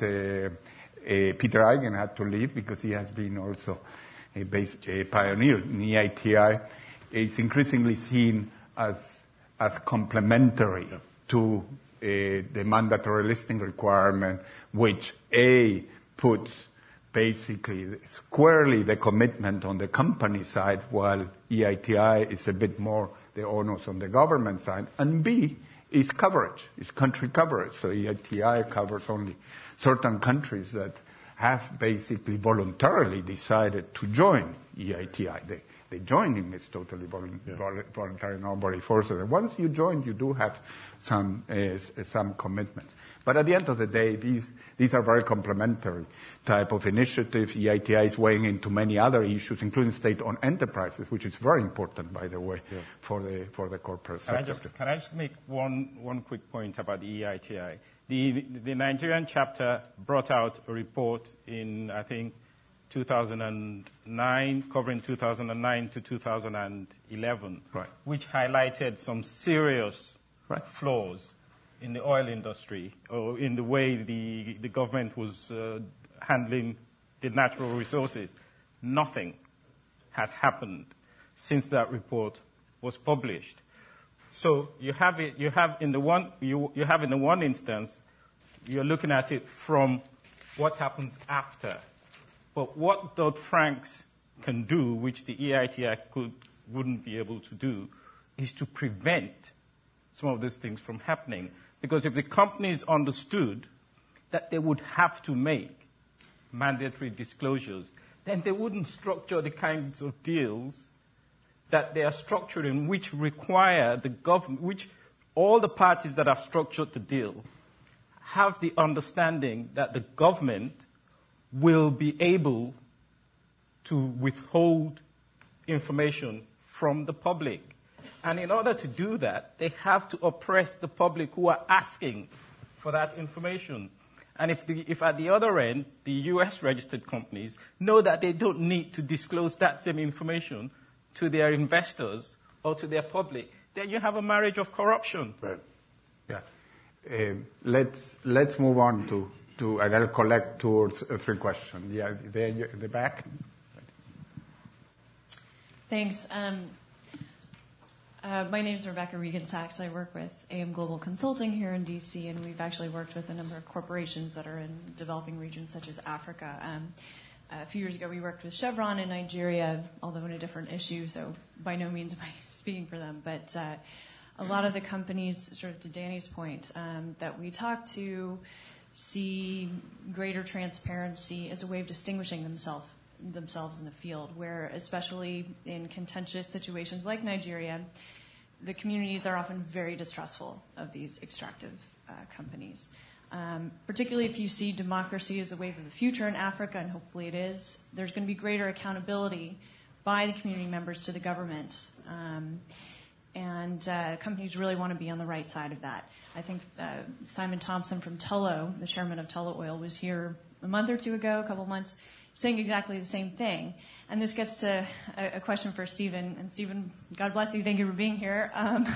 Peter Eigen had to leave because he has been also a pioneer in EITI. It's increasingly seen as complementary to the mandatory listing requirement, which puts basically squarely the commitment on the company side, while EITI is a bit more the onus on the government side, and B is coverage, is country coverage. So EITI covers only certain countries that have basically voluntarily decided to join EITI. The joining is totally voluntary, nobody forces it. Once you join, you do have some commitments. But at the end of the day, these are very complementary type of initiatives. EITI is weighing into many other issues, including state-owned enterprises, which is very important, by the way, for the corporate sector. Can I just make one quick point about the EITI? The Nigerian chapter brought out a report in, I think, 2009, covering 2009 to 2011, which highlighted some serious flaws in the oil industry, or in the way the government was handling the natural resources. Nothing has happened since that report was published. So you have in the one instance, you're looking at it from what happens after. But what Dodd-Frank can do, which the EITI wouldn't be able to do, is to prevent some of these things from happening. Because if the companies understood that they would have to make mandatory disclosures, then they wouldn't structure the kinds of deals that they are structuring, which require the government, which all the parties that have structured the deal have the understanding that the government will be able to withhold information from the public. And in order to do that, they have to oppress the public who are asking for that information. And if at the other end, the US registered companies know that they don't need to disclose that same information to their investors or to their public, then you have a marriage of corruption. Right. Yeah. Let's move on to and I'll collect 2 or 3 questions. Yeah, there in the back. Thanks. My name is Rebecca Regan-Sachs. I work with AM Global Consulting here in D.C., and we've actually worked with a number of corporations that are in developing regions such as Africa. A few years ago, we worked with Chevron in Nigeria, although on a different issue, so by no means am I speaking for them. But a lot of the companies, sort of to Danny's point, that we talk to see greater transparency as a way of distinguishing themselves in the field, where especially in contentious situations like Nigeria, the communities are often very distrustful of these extractive companies. Particularly if you see democracy as the wave of the future in Africa, and hopefully it is, there's going to be greater accountability by the community members to the government. And companies really want to be on the right side of that. I think Simon Thompson from Tullow, the chairman of Tullow Oil, was here a month or two ago, a couple of months, saying exactly the same thing. And this gets to a question for Stephen. And Stephen, God bless you, thank you for being here.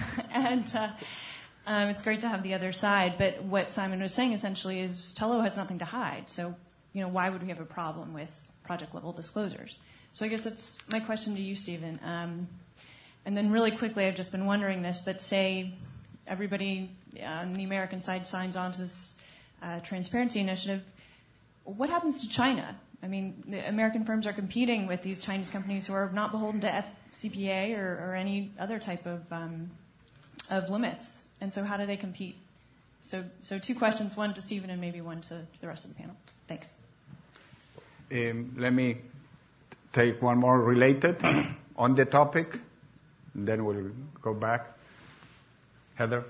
It's great to have the other side. But what Simon was saying essentially is Tullow has nothing to hide. So, why would we have a problem with project-level disclosures? So I guess that's my question to you, Stephen. And then really quickly, I've just been wondering this, but say everybody on the American side signs on to this transparency initiative, what happens to China? I mean, the American firms are competing with these Chinese companies who are not beholden to FCPA or any other type of limits. And so how do they compete? So two questions, one to Stephen and maybe one to the rest of the panel. Thanks. Let me take one more related on the topic, and then we'll go back. Heather?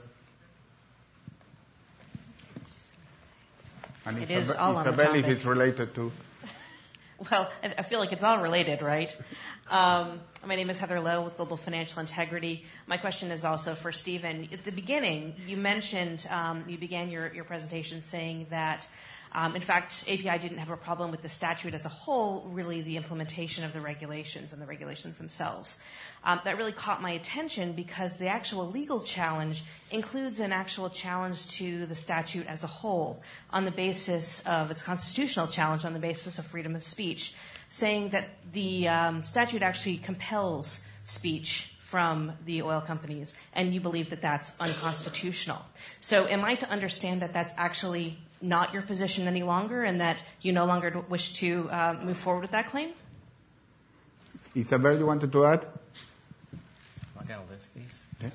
And it is all on the Isabel, topic. if it's related to... Well, I feel like it's all related, right? My name is Heather Lowe with Global Financial Integrity. My question is also for Stephen. At the beginning, you mentioned, you began your presentation saying that, in fact, API didn't have a problem with the statute as a whole, really the implementation of the regulations and the regulations themselves. That really caught my attention because the actual legal challenge includes an actual challenge to the statute as a whole on the basis of its constitutional challenge on the basis of freedom of speech, saying that the statute actually compels speech from the oil companies, and you believe that that's unconstitutional. So am I to understand that that's actually not your position any longer and that you no longer wish to move forward with that claim? Isabel, you wanted to add? I'm going to list these. Yeah.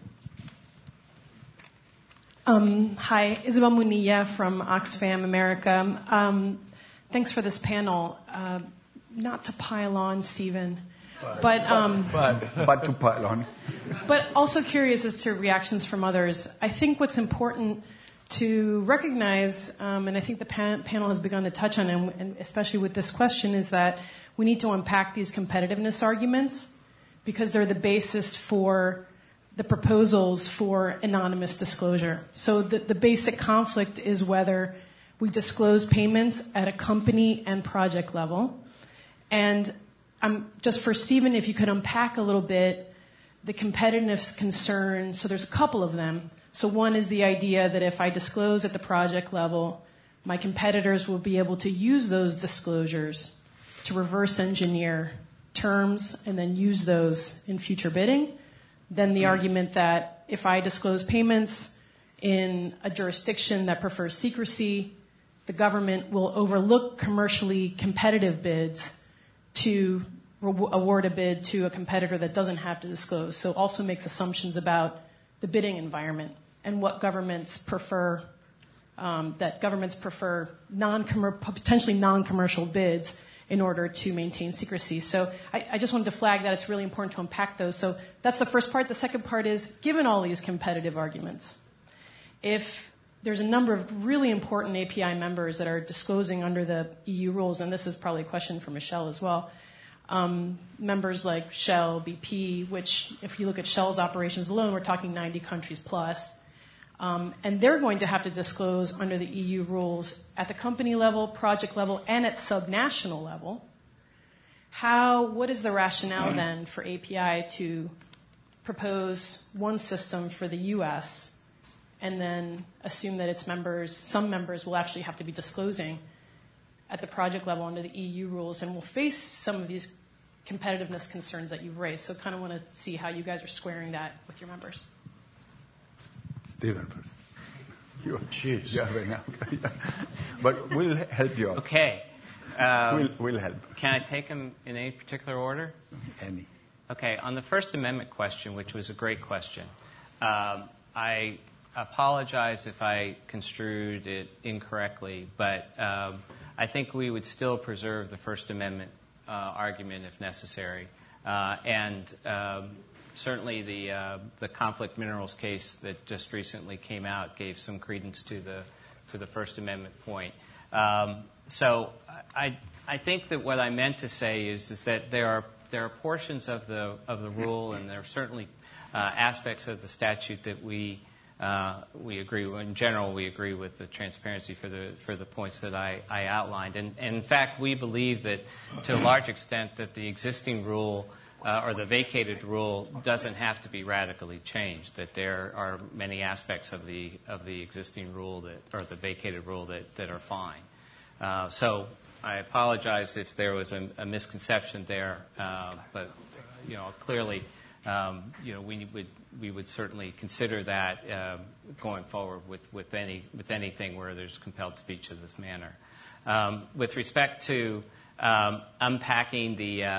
Hi, Isabel Munilla from Oxfam America. Thanks for this panel. Not to pile on, Stephen, but to pile on. But also curious as to reactions from others. I think what's important to recognize, and I think the panel has begun to touch on, and especially with this question, is that we need to unpack these competitiveness arguments because they're the basis for the proposals for anonymous disclosure. So the basic conflict is whether we disclose payments at a company and project level. And just for Stephen, if you could unpack a little bit the competitiveness concern. So there's a couple of them. So one is the idea that if I disclose at the project level, my competitors will be able to use those disclosures to reverse engineer terms and then use those in future bidding. Then the argument that if I disclose payments in a jurisdiction that prefers secrecy, the government will overlook commercially competitive bids to award a bid to a competitor that doesn't have to disclose. So also makes assumptions about the bidding environment and what governments prefer, that governments prefer potentially non-commercial bids in order to maintain secrecy. So I just wanted to flag that it's really important to unpack those. So that's the first part. The second part is, given all these competitive arguments, if there's a number of really important API members that are disclosing under the EU rules, and this is probably a question for Michelle as well, members like Shell, BP, which if you look at Shell's operations alone, we're talking 90 countries plus. And they're going to have to disclose under the EU rules at the company level, project level, and at subnational level. What is the rationale then for API to propose one system for the US and then assume that its members, some members will actually have to be disclosing at the project level under the EU rules, and will face some of these competitiveness concerns that you've raised. So kind of want to see how you guys are squaring that with your members. Stephen first. Jeez. Yeah, right now. But we'll help you out. Okay. We'll help. Can I take them in any particular order? Any. Okay. On the First Amendment question, which was a great question, I apologize if I construed it incorrectly, but I think we would still preserve the First Amendment argument if necessary. Certainly the conflict minerals case that just recently came out gave some credence to the First Amendment point. So I think that what I meant to say is that there are portions of the rule, and there are certainly aspects of the statute that we agree with. In general, we agree with the transparency for the points that I outlined. And in fact, we believe that to a large extent that the existing rule or the vacated rule doesn't have to be radically changed, that there are many aspects of the existing rule or the vacated rule that are fine. So I apologize if there was a misconception there, but clearly we would certainly consider that going forward with anything where there's compelled speech of this manner. With respect to unpacking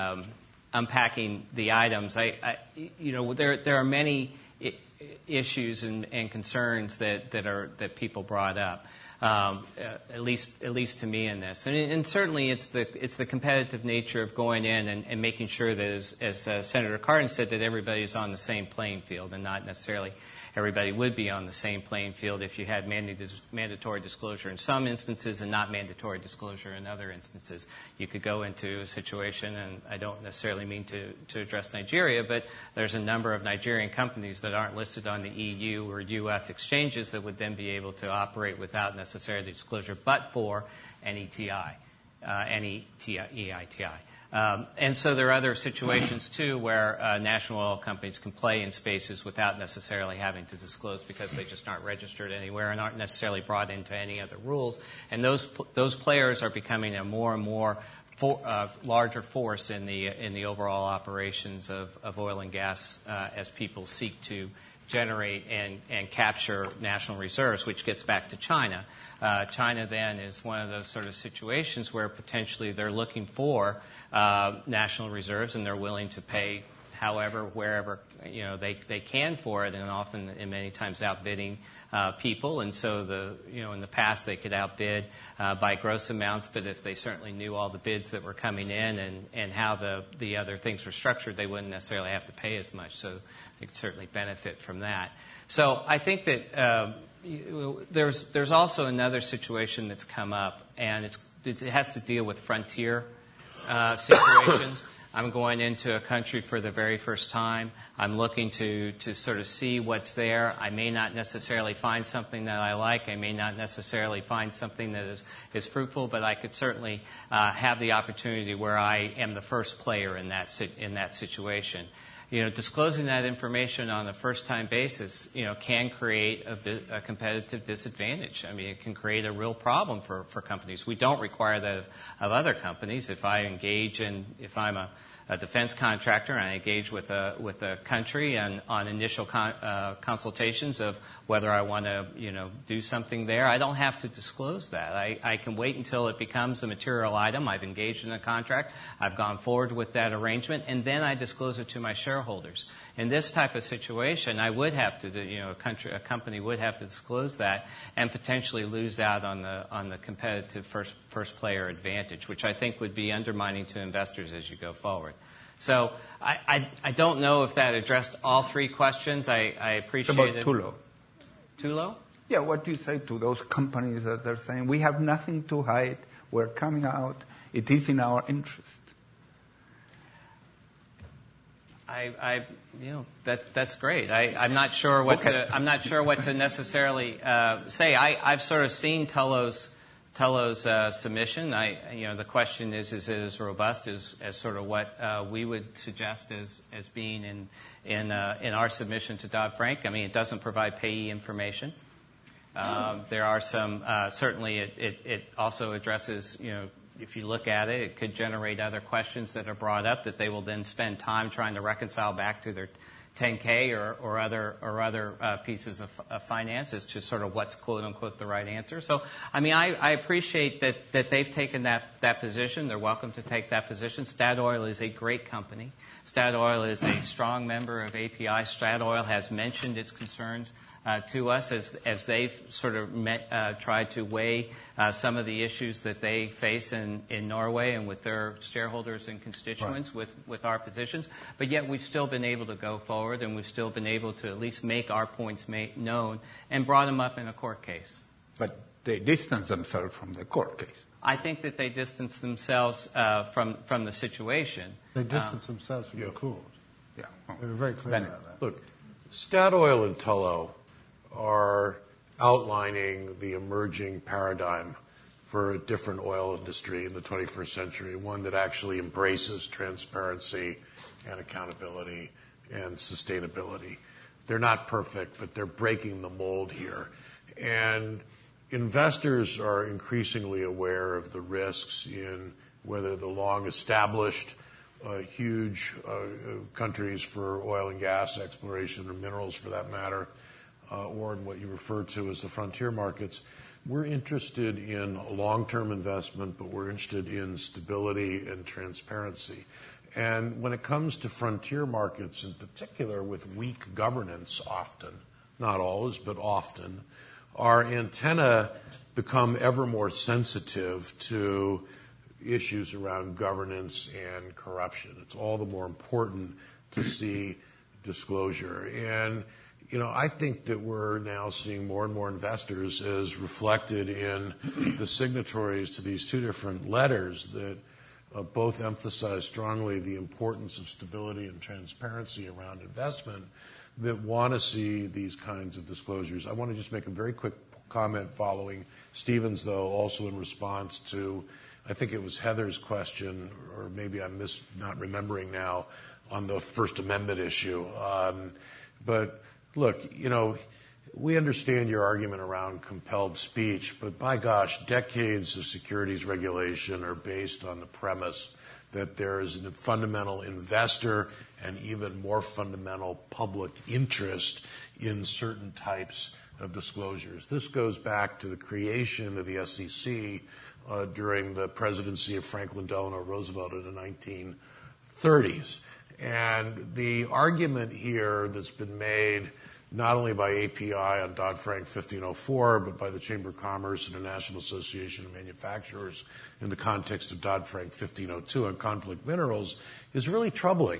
the items, there are many issues and concerns that people brought up, at least to me in this, and certainly it's the competitive nature of going in and making sure that, as Senator Cardin said, that everybody's on the same playing field, and not necessarily everybody would be on the same playing field if you had mandatory disclosure in some instances and not mandatory disclosure in other instances. You could go into a situation, and I don't necessarily mean to address Nigeria, but there's a number of Nigerian companies that aren't listed on the EU or U.S. exchanges that would then be able to operate without necessarily disclosure, but for NETI, EITI. And so there are other situations, too, where national oil companies can play in spaces without necessarily having to disclose because they just aren't registered anywhere and aren't necessarily brought into any other rules. And those players are becoming a more and more larger force in the overall operations of oil and gas as people seek to generate and capture national reserves, which gets back to China. China then is one of those sort of situations where potentially they're looking for national reserves, and they're willing to pay however, wherever they can for it, and often and many times outbidding people. And so in the past they could outbid by gross amounts, but if they certainly knew all the bids that were coming in and how the other things were structured, they wouldn't necessarily have to pay as much. So they could certainly benefit from that. So I think that there's also another situation that's come up, and it has to deal with frontier situations. I'm going into a country for the very first time. I'm looking to sort of see what's there. I may not necessarily find something that I like. I may not necessarily find something that is fruitful, but I could certainly have the opportunity where I am the first player in that situation. Disclosing that information on a first-time basis, can create a competitive disadvantage. I mean, it can create a real problem for companies. We don't require that of other companies. If I'm a defense contractor and I engage with a country and on initial consultations of whether I want to do something there, I don't have to disclose that. I can wait until it becomes a material item. I've engaged in a contract. I've gone forward with that arrangement, and then I disclose it to my shareholders. In this type of situation, I would have to, a company would have to disclose that and potentially lose out on the competitive first player advantage, which I think would be undermining to investors as you go forward. So I don't know if that addressed all three questions. I appreciate it. About Tullow. Tullow? Yeah, what do you say to those companies that are saying, we have nothing to hide, we're coming out, it is in our interest? That's great. I'm not sure what to necessarily say. I've sort of seen Tullow's submission. The question is it as robust as sort of what we would suggest as being in our submission to Dodd-Frank? I mean, it doesn't provide payee information. There are some certainly it also addresses if you look at it, it could generate other questions that are brought up that they will then spend time trying to reconcile back to their 10K or other pieces of finance as to sort of what's quote unquote the right answer. So, I mean, I appreciate that they've taken that position. They're welcome to take that position. Statoil is a great company. Statoil is a strong member of API. Statoil has mentioned its concerns to us as they've sort of tried to weigh some of the issues that they face in Norway and with their shareholders and constituents with our positions. But yet we've still been able to go forward, and we've still been able to at least make our points known and brought them up in a court case. But they distance themselves from the court case. I think that they distance themselves from the situation. They distance themselves from the court. Yeah. They were very clear about that. Look, Statoil and Tullow are outlining the emerging paradigm for a different oil industry in the 21st century, one that actually embraces transparency and accountability and sustainability. They're not perfect, but they're breaking the mold here. And investors are increasingly aware of the risks in whether the long-established huge countries for oil and gas exploration, or minerals for that matter, or in what you refer to as the frontier markets. We're interested in long-term investment, but we're interested in stability and transparency. And when it comes to frontier markets in particular with weak governance often, not always, but often, our antenna become ever more sensitive to issues around governance and corruption. It's all the more important to see disclosure. And I think that we're now seeing more and more investors, as reflected in the signatories to these two different letters, that both emphasize strongly the importance of stability and transparency around investment, that want to see these kinds of disclosures. I want to just make a very quick comment following Stephen's, though, also in response to, I think it was Heather's question, or maybe I'm not remembering now, on the First Amendment issue. But look, we understand your argument around compelled speech, but by gosh, decades of securities regulation are based on the premise that there is a fundamental investor and even more fundamental public interest in certain types of disclosures. This goes back to the creation of the SEC during the presidency of Franklin Delano Roosevelt in the 1930s. And the argument here that's been made not only by API on Dodd-Frank 1504, but by the Chamber of Commerce and the National Association of Manufacturers in the context of Dodd-Frank 1502 on conflict minerals, is really troubling.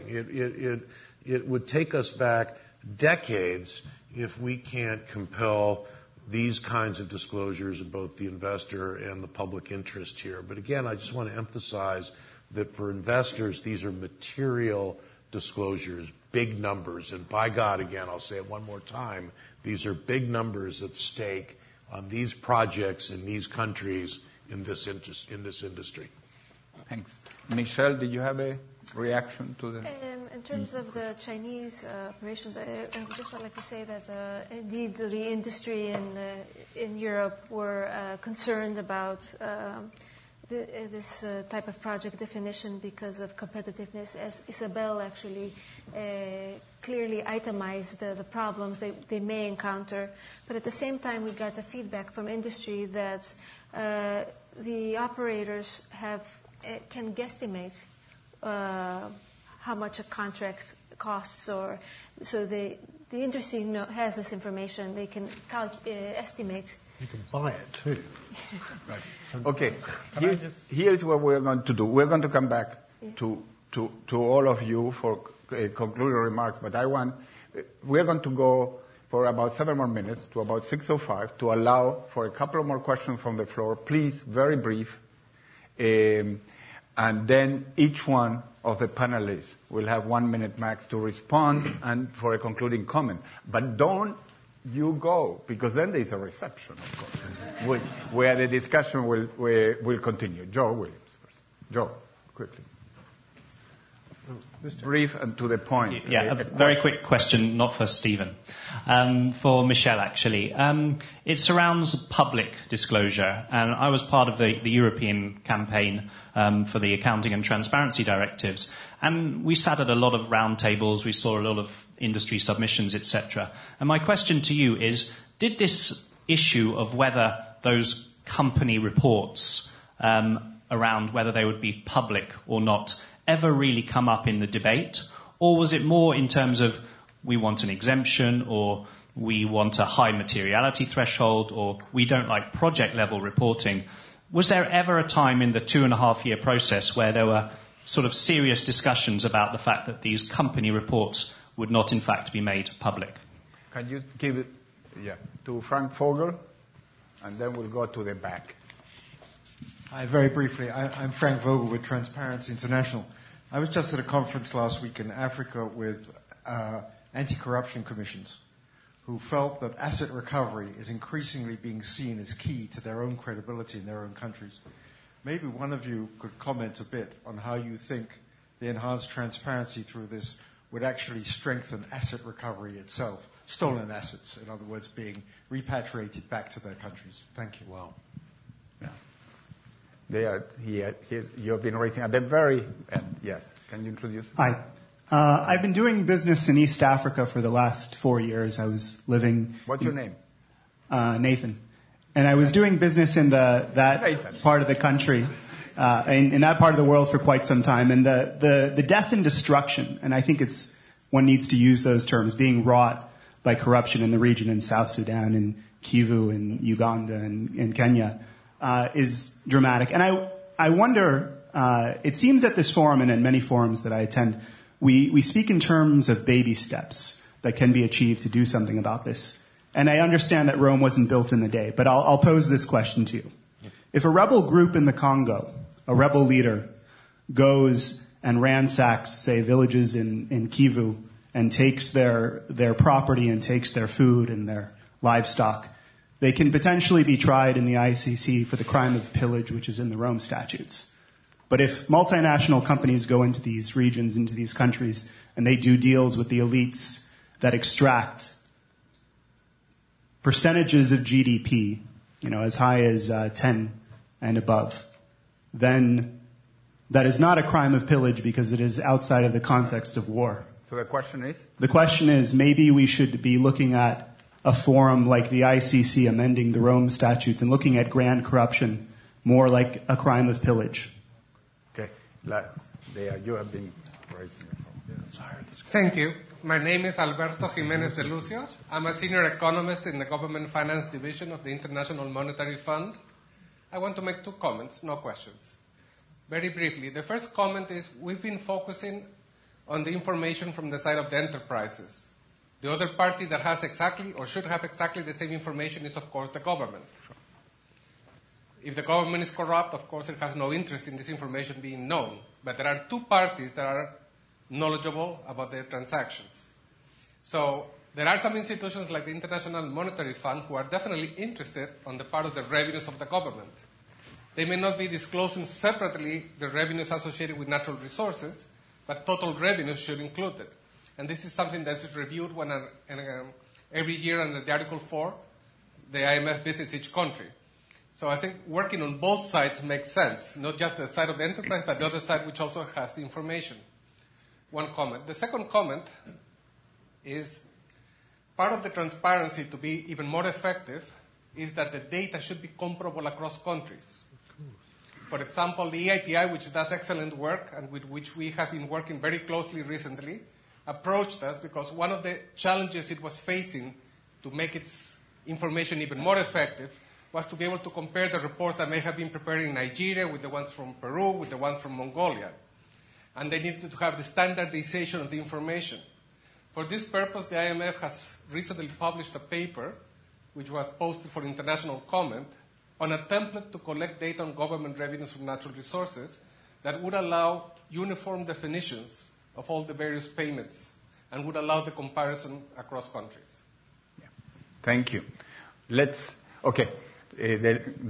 It would take us back decades if we can't compel these kinds of disclosures of both the investor and the public interest here. But again, I just want to emphasize that for investors, these are material disclosures, big numbers. And by God, again, I'll say it one more time, these are big numbers at stake on these projects in these countries in this industry. Thanks. Michelle, did you have a reaction to the... In terms of the Chinese operations, I would just like to say that indeed the industry in Europe were concerned about this type of project definition because of competitiveness, as Isabel actually clearly itemized the problems they may encounter. But at the same time, we got the feedback from industry that the operators can guesstimate how much a contract costs, or so the industry has this information. They can estimate. You can buy it too. Right. Okay. Here's what we're going to do. We're going to come back to all of you for concluding remarks. But we're going to go for about 7 more minutes to about 6:05 to allow for a couple of more questions from the floor. Please, very brief. And then each one of the panelists will have 1 minute max to respond and for a concluding comment. But don't you go, because then there's a reception, of course, where the discussion will continue. Joe Williams first. Joe, quickly. Brief and to the point. Yeah, a very quick question, not for Stephen. For Michelle, actually. It surrounds public disclosure, and I was part of the European campaign for the Accounting and Transparency Directives, and we sat at a lot of roundtables, we saw a lot of industry submissions, etc. And my question to you is, did this issue of whether those company reports around whether they would be public or not ever really come up in the debate? Or was it more in terms of we want an exemption, or we want a high materiality threshold, or we don't like project level reporting? Was there ever a time in the 2.5-year process where there were sort of serious discussions about the fact that these company reports would not in fact be made public? Can you give it to Frank Vogel, and then we'll go to the back. Hi, very briefly. I'm Frank Vogel with Transparency International. I was just at a conference last week in Africa with anti-corruption commissions who felt that asset recovery is increasingly being seen as key to their own credibility in their own countries. Maybe one of you could comment a bit on how you think the enhanced transparency through this would actually strengthen asset recovery itself, stolen assets, in other words, being repatriated back to their countries. Thank you. Wow. You've been raising at the very end. Yes. Can you introduce? Hi. I've been doing business in East Africa for the last 4 years. I was living... What's your name? Nathan. And I was doing business in that part of the country, in that part of the world for quite some time. And the death and destruction, and I think one needs to use those terms, being wrought by corruption in the region in South Sudan and Kivu and Uganda and Kenya, is dramatic. And I wonder, it seems at this forum and in many forums that I attend, we speak in terms of baby steps that can be achieved to do something about this. And I understand that Rome wasn't built in a day, but I'll pose this question to you. If a rebel group in the Congo, a rebel leader, goes and ransacks, say, villages in Kivu and takes their property and takes their food and their livestock, they can potentially be tried in the ICC for the crime of pillage, which is in the Rome statutes. But if multinational companies go into these regions, into these countries, and they do deals with the elites that extract percentages of GDP, as high as 10 and above, then that is not a crime of pillage because it is outside of the context of war. So the question is? The question is, maybe we should be looking at a forum like the ICC amending the Rome statutes and looking at grand corruption more like a crime of pillage. Okay. You have been raising your phone. Thank you. My name is Alberto Jimenez de Lucio. I'm a senior economist in the Government Finance Division of the International Monetary Fund. I want to make 2 comments, no questions. Very briefly, the first comment is we've been focusing on the information from the side of the enterprises. The other party that has exactly or should have exactly the same information is, of course, the government. Sure. If the government is corrupt, of course, it has no interest in this information being known. But there are 2 parties that are knowledgeable about their transactions. So there are some institutions like the International Monetary Fund who are definitely interested on the part of the revenues of the government. They may not be disclosing separately the revenues associated with natural resources, but total revenues should include it. And this is something that's reviewed every year under the Article 4, the IMF visits each country. So I think working on both sides makes sense, not just the side of the enterprise, but the other side which also has the information. One comment. The second comment is part of the transparency to be even more effective is that the data should be comparable across countries. For example, the EITI, which does excellent work and with which we have been working very closely recently, approached us because one of the challenges it was facing to make its information even more effective was to be able to compare the reports that may have been prepared in Nigeria with the ones from Peru, with the ones from Mongolia. And they needed to have the standardization of the information. For this purpose, the IMF has recently published a paper, which was posted for international comment, on a template to collect data on government revenues from natural resources that would allow uniform definitions of all the various payments and would allow the comparison across countries. Yeah. Thank you. The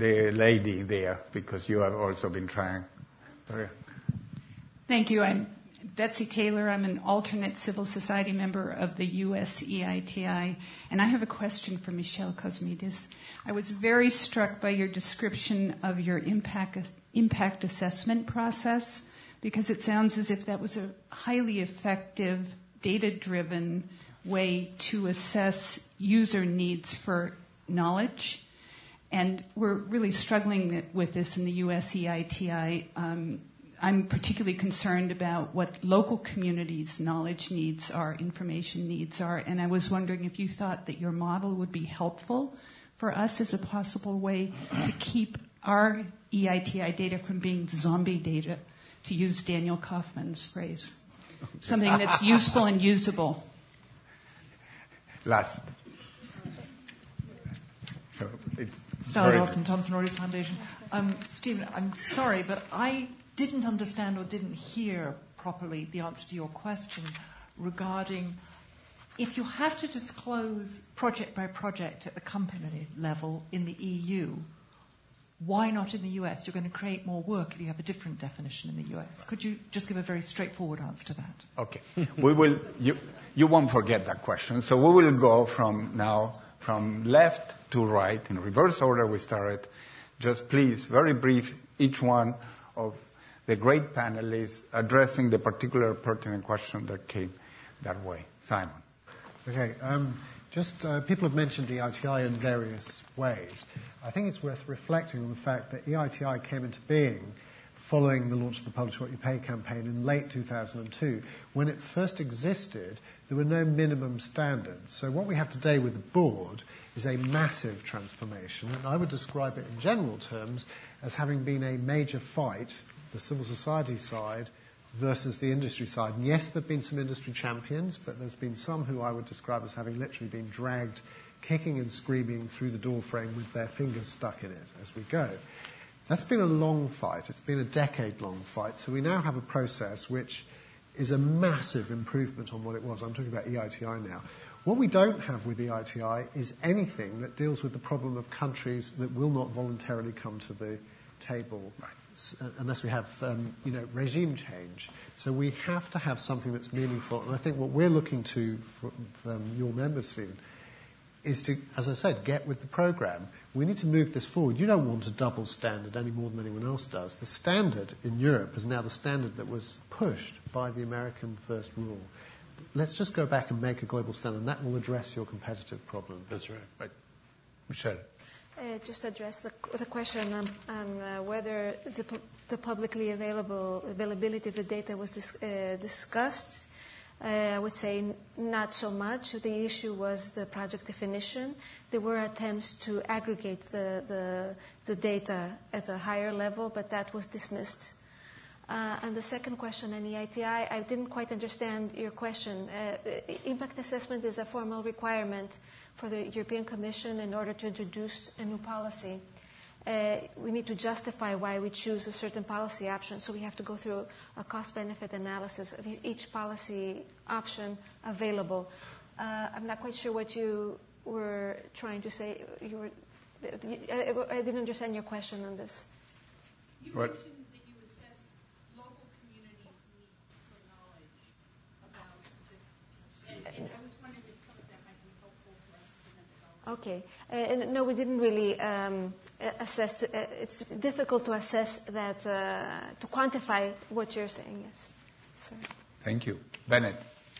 lady there, because you have also been trying. Thank you. I'm Betsy Taylor. I'm an alternate civil society member of the US EITI, and I have a question for Michel Cosmides. I was very struck by your description of your impact assessment process, because it sounds as if that was a highly effective, data-driven way to assess user needs for knowledge. And we're really struggling with this in the US EITI. I'm particularly concerned about what local communities' knowledge needs are, information needs are, and I was wondering if you thought that your model would be helpful for us as a possible way to keep our EITI data from being zombie data, to use Daniel Kaufman's phrase. Something that's useful and usable. Last. Stella Dawson, Thomson Reuters Foundation. Stephen, I'm sorry, but I didn't understand or didn't hear properly the answer to your question regarding if you have to disclose project by project at the company level in the EU, why not in the US? You're going to create more work if you have a different definition in the US. Could you just give a very straightforward answer to that? Okay. We will. You won't forget that question. So we will go from left to right in reverse order. We started. Just please, very brief, each one of the great panelists addressing the particular pertinent question that came that way. Simon. Okay. People have mentioned EITI in various ways. I think it's worth reflecting on the fact that EITI came into being following the launch of the Publish What You Pay campaign in late 2002. When it first existed, there were no minimum standards. So what we have today with the board is a massive transformation, and I would describe it in general terms as having been a major fight, the civil society side versus the industry side. And yes, there have been some industry champions, but there's been some who I would describe as having literally been dragged kicking and screaming through the doorframe with their fingers stuck in it as we go. That's been a long fight. It's been a decade-long fight. So we now have a process which is a massive improvement on what it was. I'm talking about EITI now. What we don't have with EITI is anything that deals with the problem of countries that will not voluntarily come to the table unless we have, regime change. So we have to have something that's meaningful. And I think what we're looking to from your members, Stephen, is to, as I said, get with the program. We need to move this forward. You don't want a double standard any more than anyone else does. The standard in Europe is now the standard that was pushed by the American First Rule. Let's just go back and make a global standard, and that will address your competitive problem. That's right. Right. Michel. Just address the question on whether the publicly availability of the data was discussed. I would say not so much. The issue was the project definition. There were attempts to aggregate the data at a higher level, but that was dismissed. And the second question on EITI, I didn't quite understand your question. Impact assessment is a formal requirement for the European Commission in order to introduce a new policy. We need to justify why we choose a certain policy option, so we have to go through a cost-benefit analysis of each policy option available. I'm not quite sure what you were trying to say. I didn't understand your question on this. You mentioned that you assess local communities' need for knowledge about and I was wondering if some of that might be helpful for us as a methodology. Okay. No, we didn't really assess. It's difficult to assess that, to quantify what you're saying, yes. Sorry. Thank you. Bennett.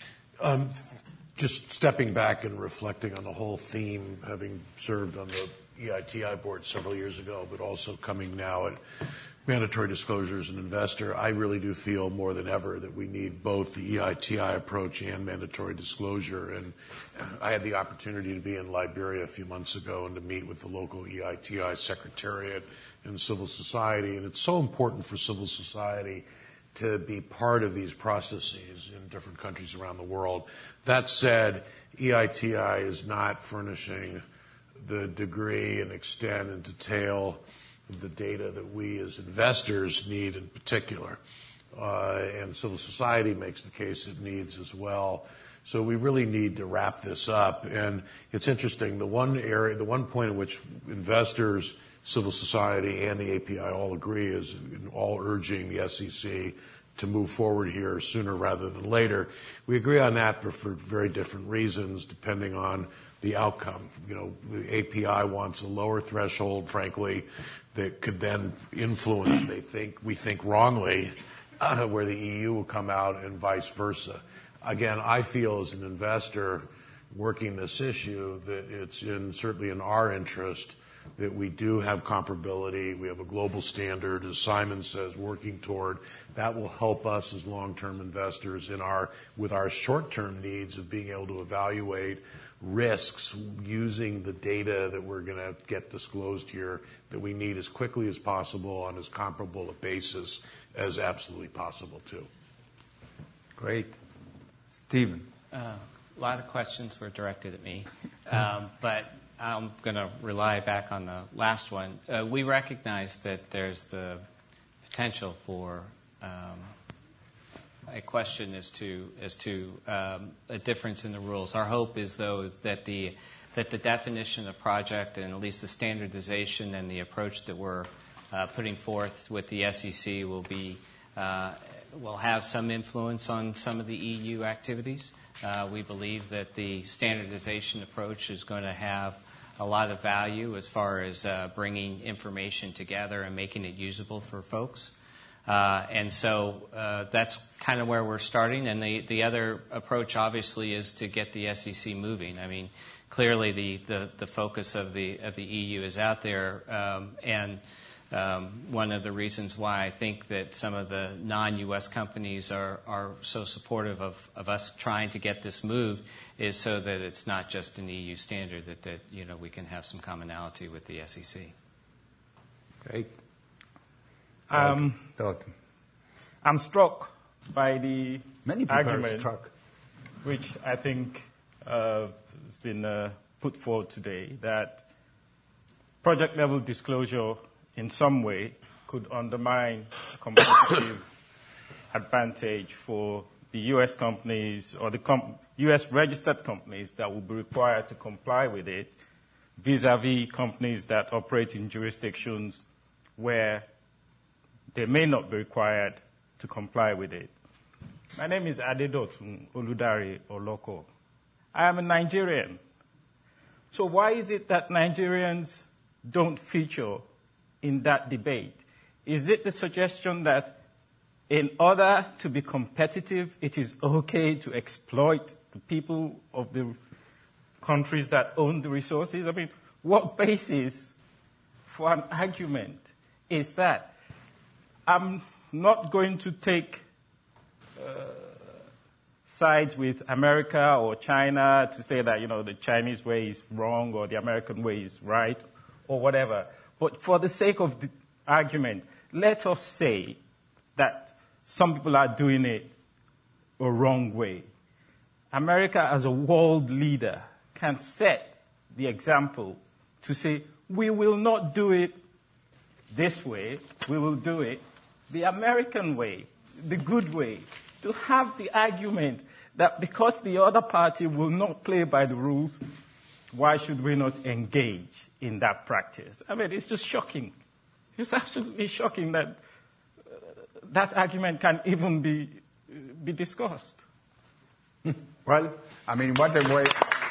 Just stepping back and reflecting on the whole theme, having served on the EITI board several years ago, but also coming now at mandatory disclosure as an investor, I really do feel more than ever that we need both the EITI approach and mandatory disclosure. And I had the opportunity to be in Liberia a few months ago and to meet with the local EITI secretariat and civil society. And it's so important for civil society to be part of these processes in different countries around the world. That said, EITI is not furnishing the degree and extent and detail of the data that we as investors need in particular. And civil society makes the case it needs as well. So we really need to wrap this up. And it's interesting, the one point in which investors, civil society, and the API all agree is all urging the SEC to move forward here sooner rather than later. We agree on that, but for very different reasons, depending on the outcome. The API wants a lower threshold, frankly, that could then influence, we think wrongly, where the EU will come out and vice versa. Again, I feel as an investor working this issue that it's certainly in our interest that we do have comparability. We have a global standard, as Simon says, working toward. That will help us as long-term investors with our short-term needs of being able to evaluate risks using the data that we're going to get disclosed here that we need as quickly as possible on as comparable a basis as absolutely possible, too. Great. Stephen. A lot of questions were directed at me, but I'm going to rely back on the last one. We recognize that there's the potential for a question as to a difference in the rules. Our hope is, though, that the definition of project and at least the standardization and the approach that we're putting forth with the SEC will have some influence on some of the EU activities. We believe that the standardization approach is going to have a lot of value as far as bringing information together and making it usable for folks. And so that's kind of where we're starting. And the other approach, obviously, is to get the SEC moving. I mean, clearly the focus of the EU is out there. And one of the reasons why I think that some of the non-U.S. companies are so supportive of us trying to get this moved is so that it's not just an EU standard, that we can have some commonality with the SEC. Great. I'm struck by the argument, which I think has been put forward today, that project-level disclosure in some way could undermine competitive advantage for the U.S. companies or the U.S. registered companies that will be required to comply with it vis-a-vis companies that operate in jurisdictions where they may not be required to comply with it. My name is Adedotun Oludari Oloko. I am a Nigerian. So why is it that Nigerians don't feature in that debate? Is it the suggestion that in order to be competitive, it is okay to exploit the people of the countries that own the resources? I mean, what basis for an argument is that? I'm not going to take sides with America or China to say that, the Chinese way is wrong or the American way is right or whatever. But for the sake of the argument, let us say that some people are doing it a wrong way. America, as a world leader, can set the example to say, we will not do it this way, we will do it the American way, the good way, to have the argument that because the other party will not play by the rules, why should we not engage in that practice? I mean, it's just shocking. It's absolutely shocking that that argument can even be discussed. Well, I mean, what a way.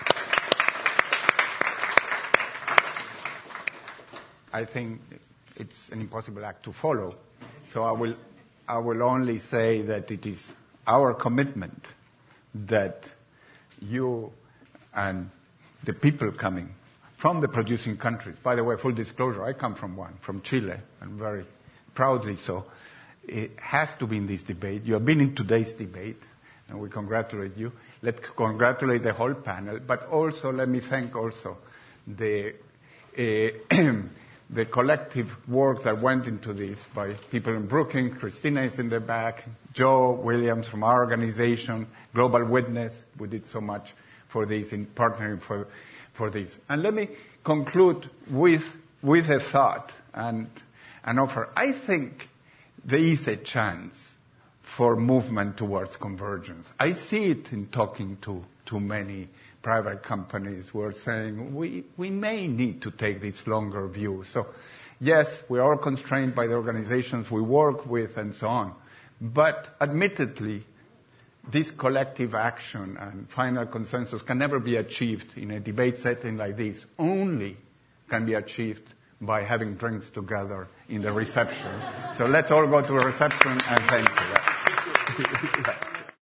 I think it's an impossible act to follow. So I will only say that it is our commitment that you and the people coming from the producing countries, by the way, full disclosure, I come from one, from Chile, and very proudly so. It has to be in this debate. You have been in today's debate, and we congratulate you. Let's congratulate the whole panel, but also let me thank also the collective work that went into this by people in Brookings. Christina is in the back, Joe Williams from our organization, Global Witness. We did so much for this, in partnering for this. And let me conclude with a thought and an offer. I think there is a chance for movement towards convergence. I see it in talking to many private companies who are saying we may need to take this longer view. So, yes, we are all constrained by the organizations we work with and so on. But admittedly, this collective action and final consensus can never be achieved in a debate setting like this. Only can be achieved by having drinks together in the reception. So let's all go to a reception, and thank you.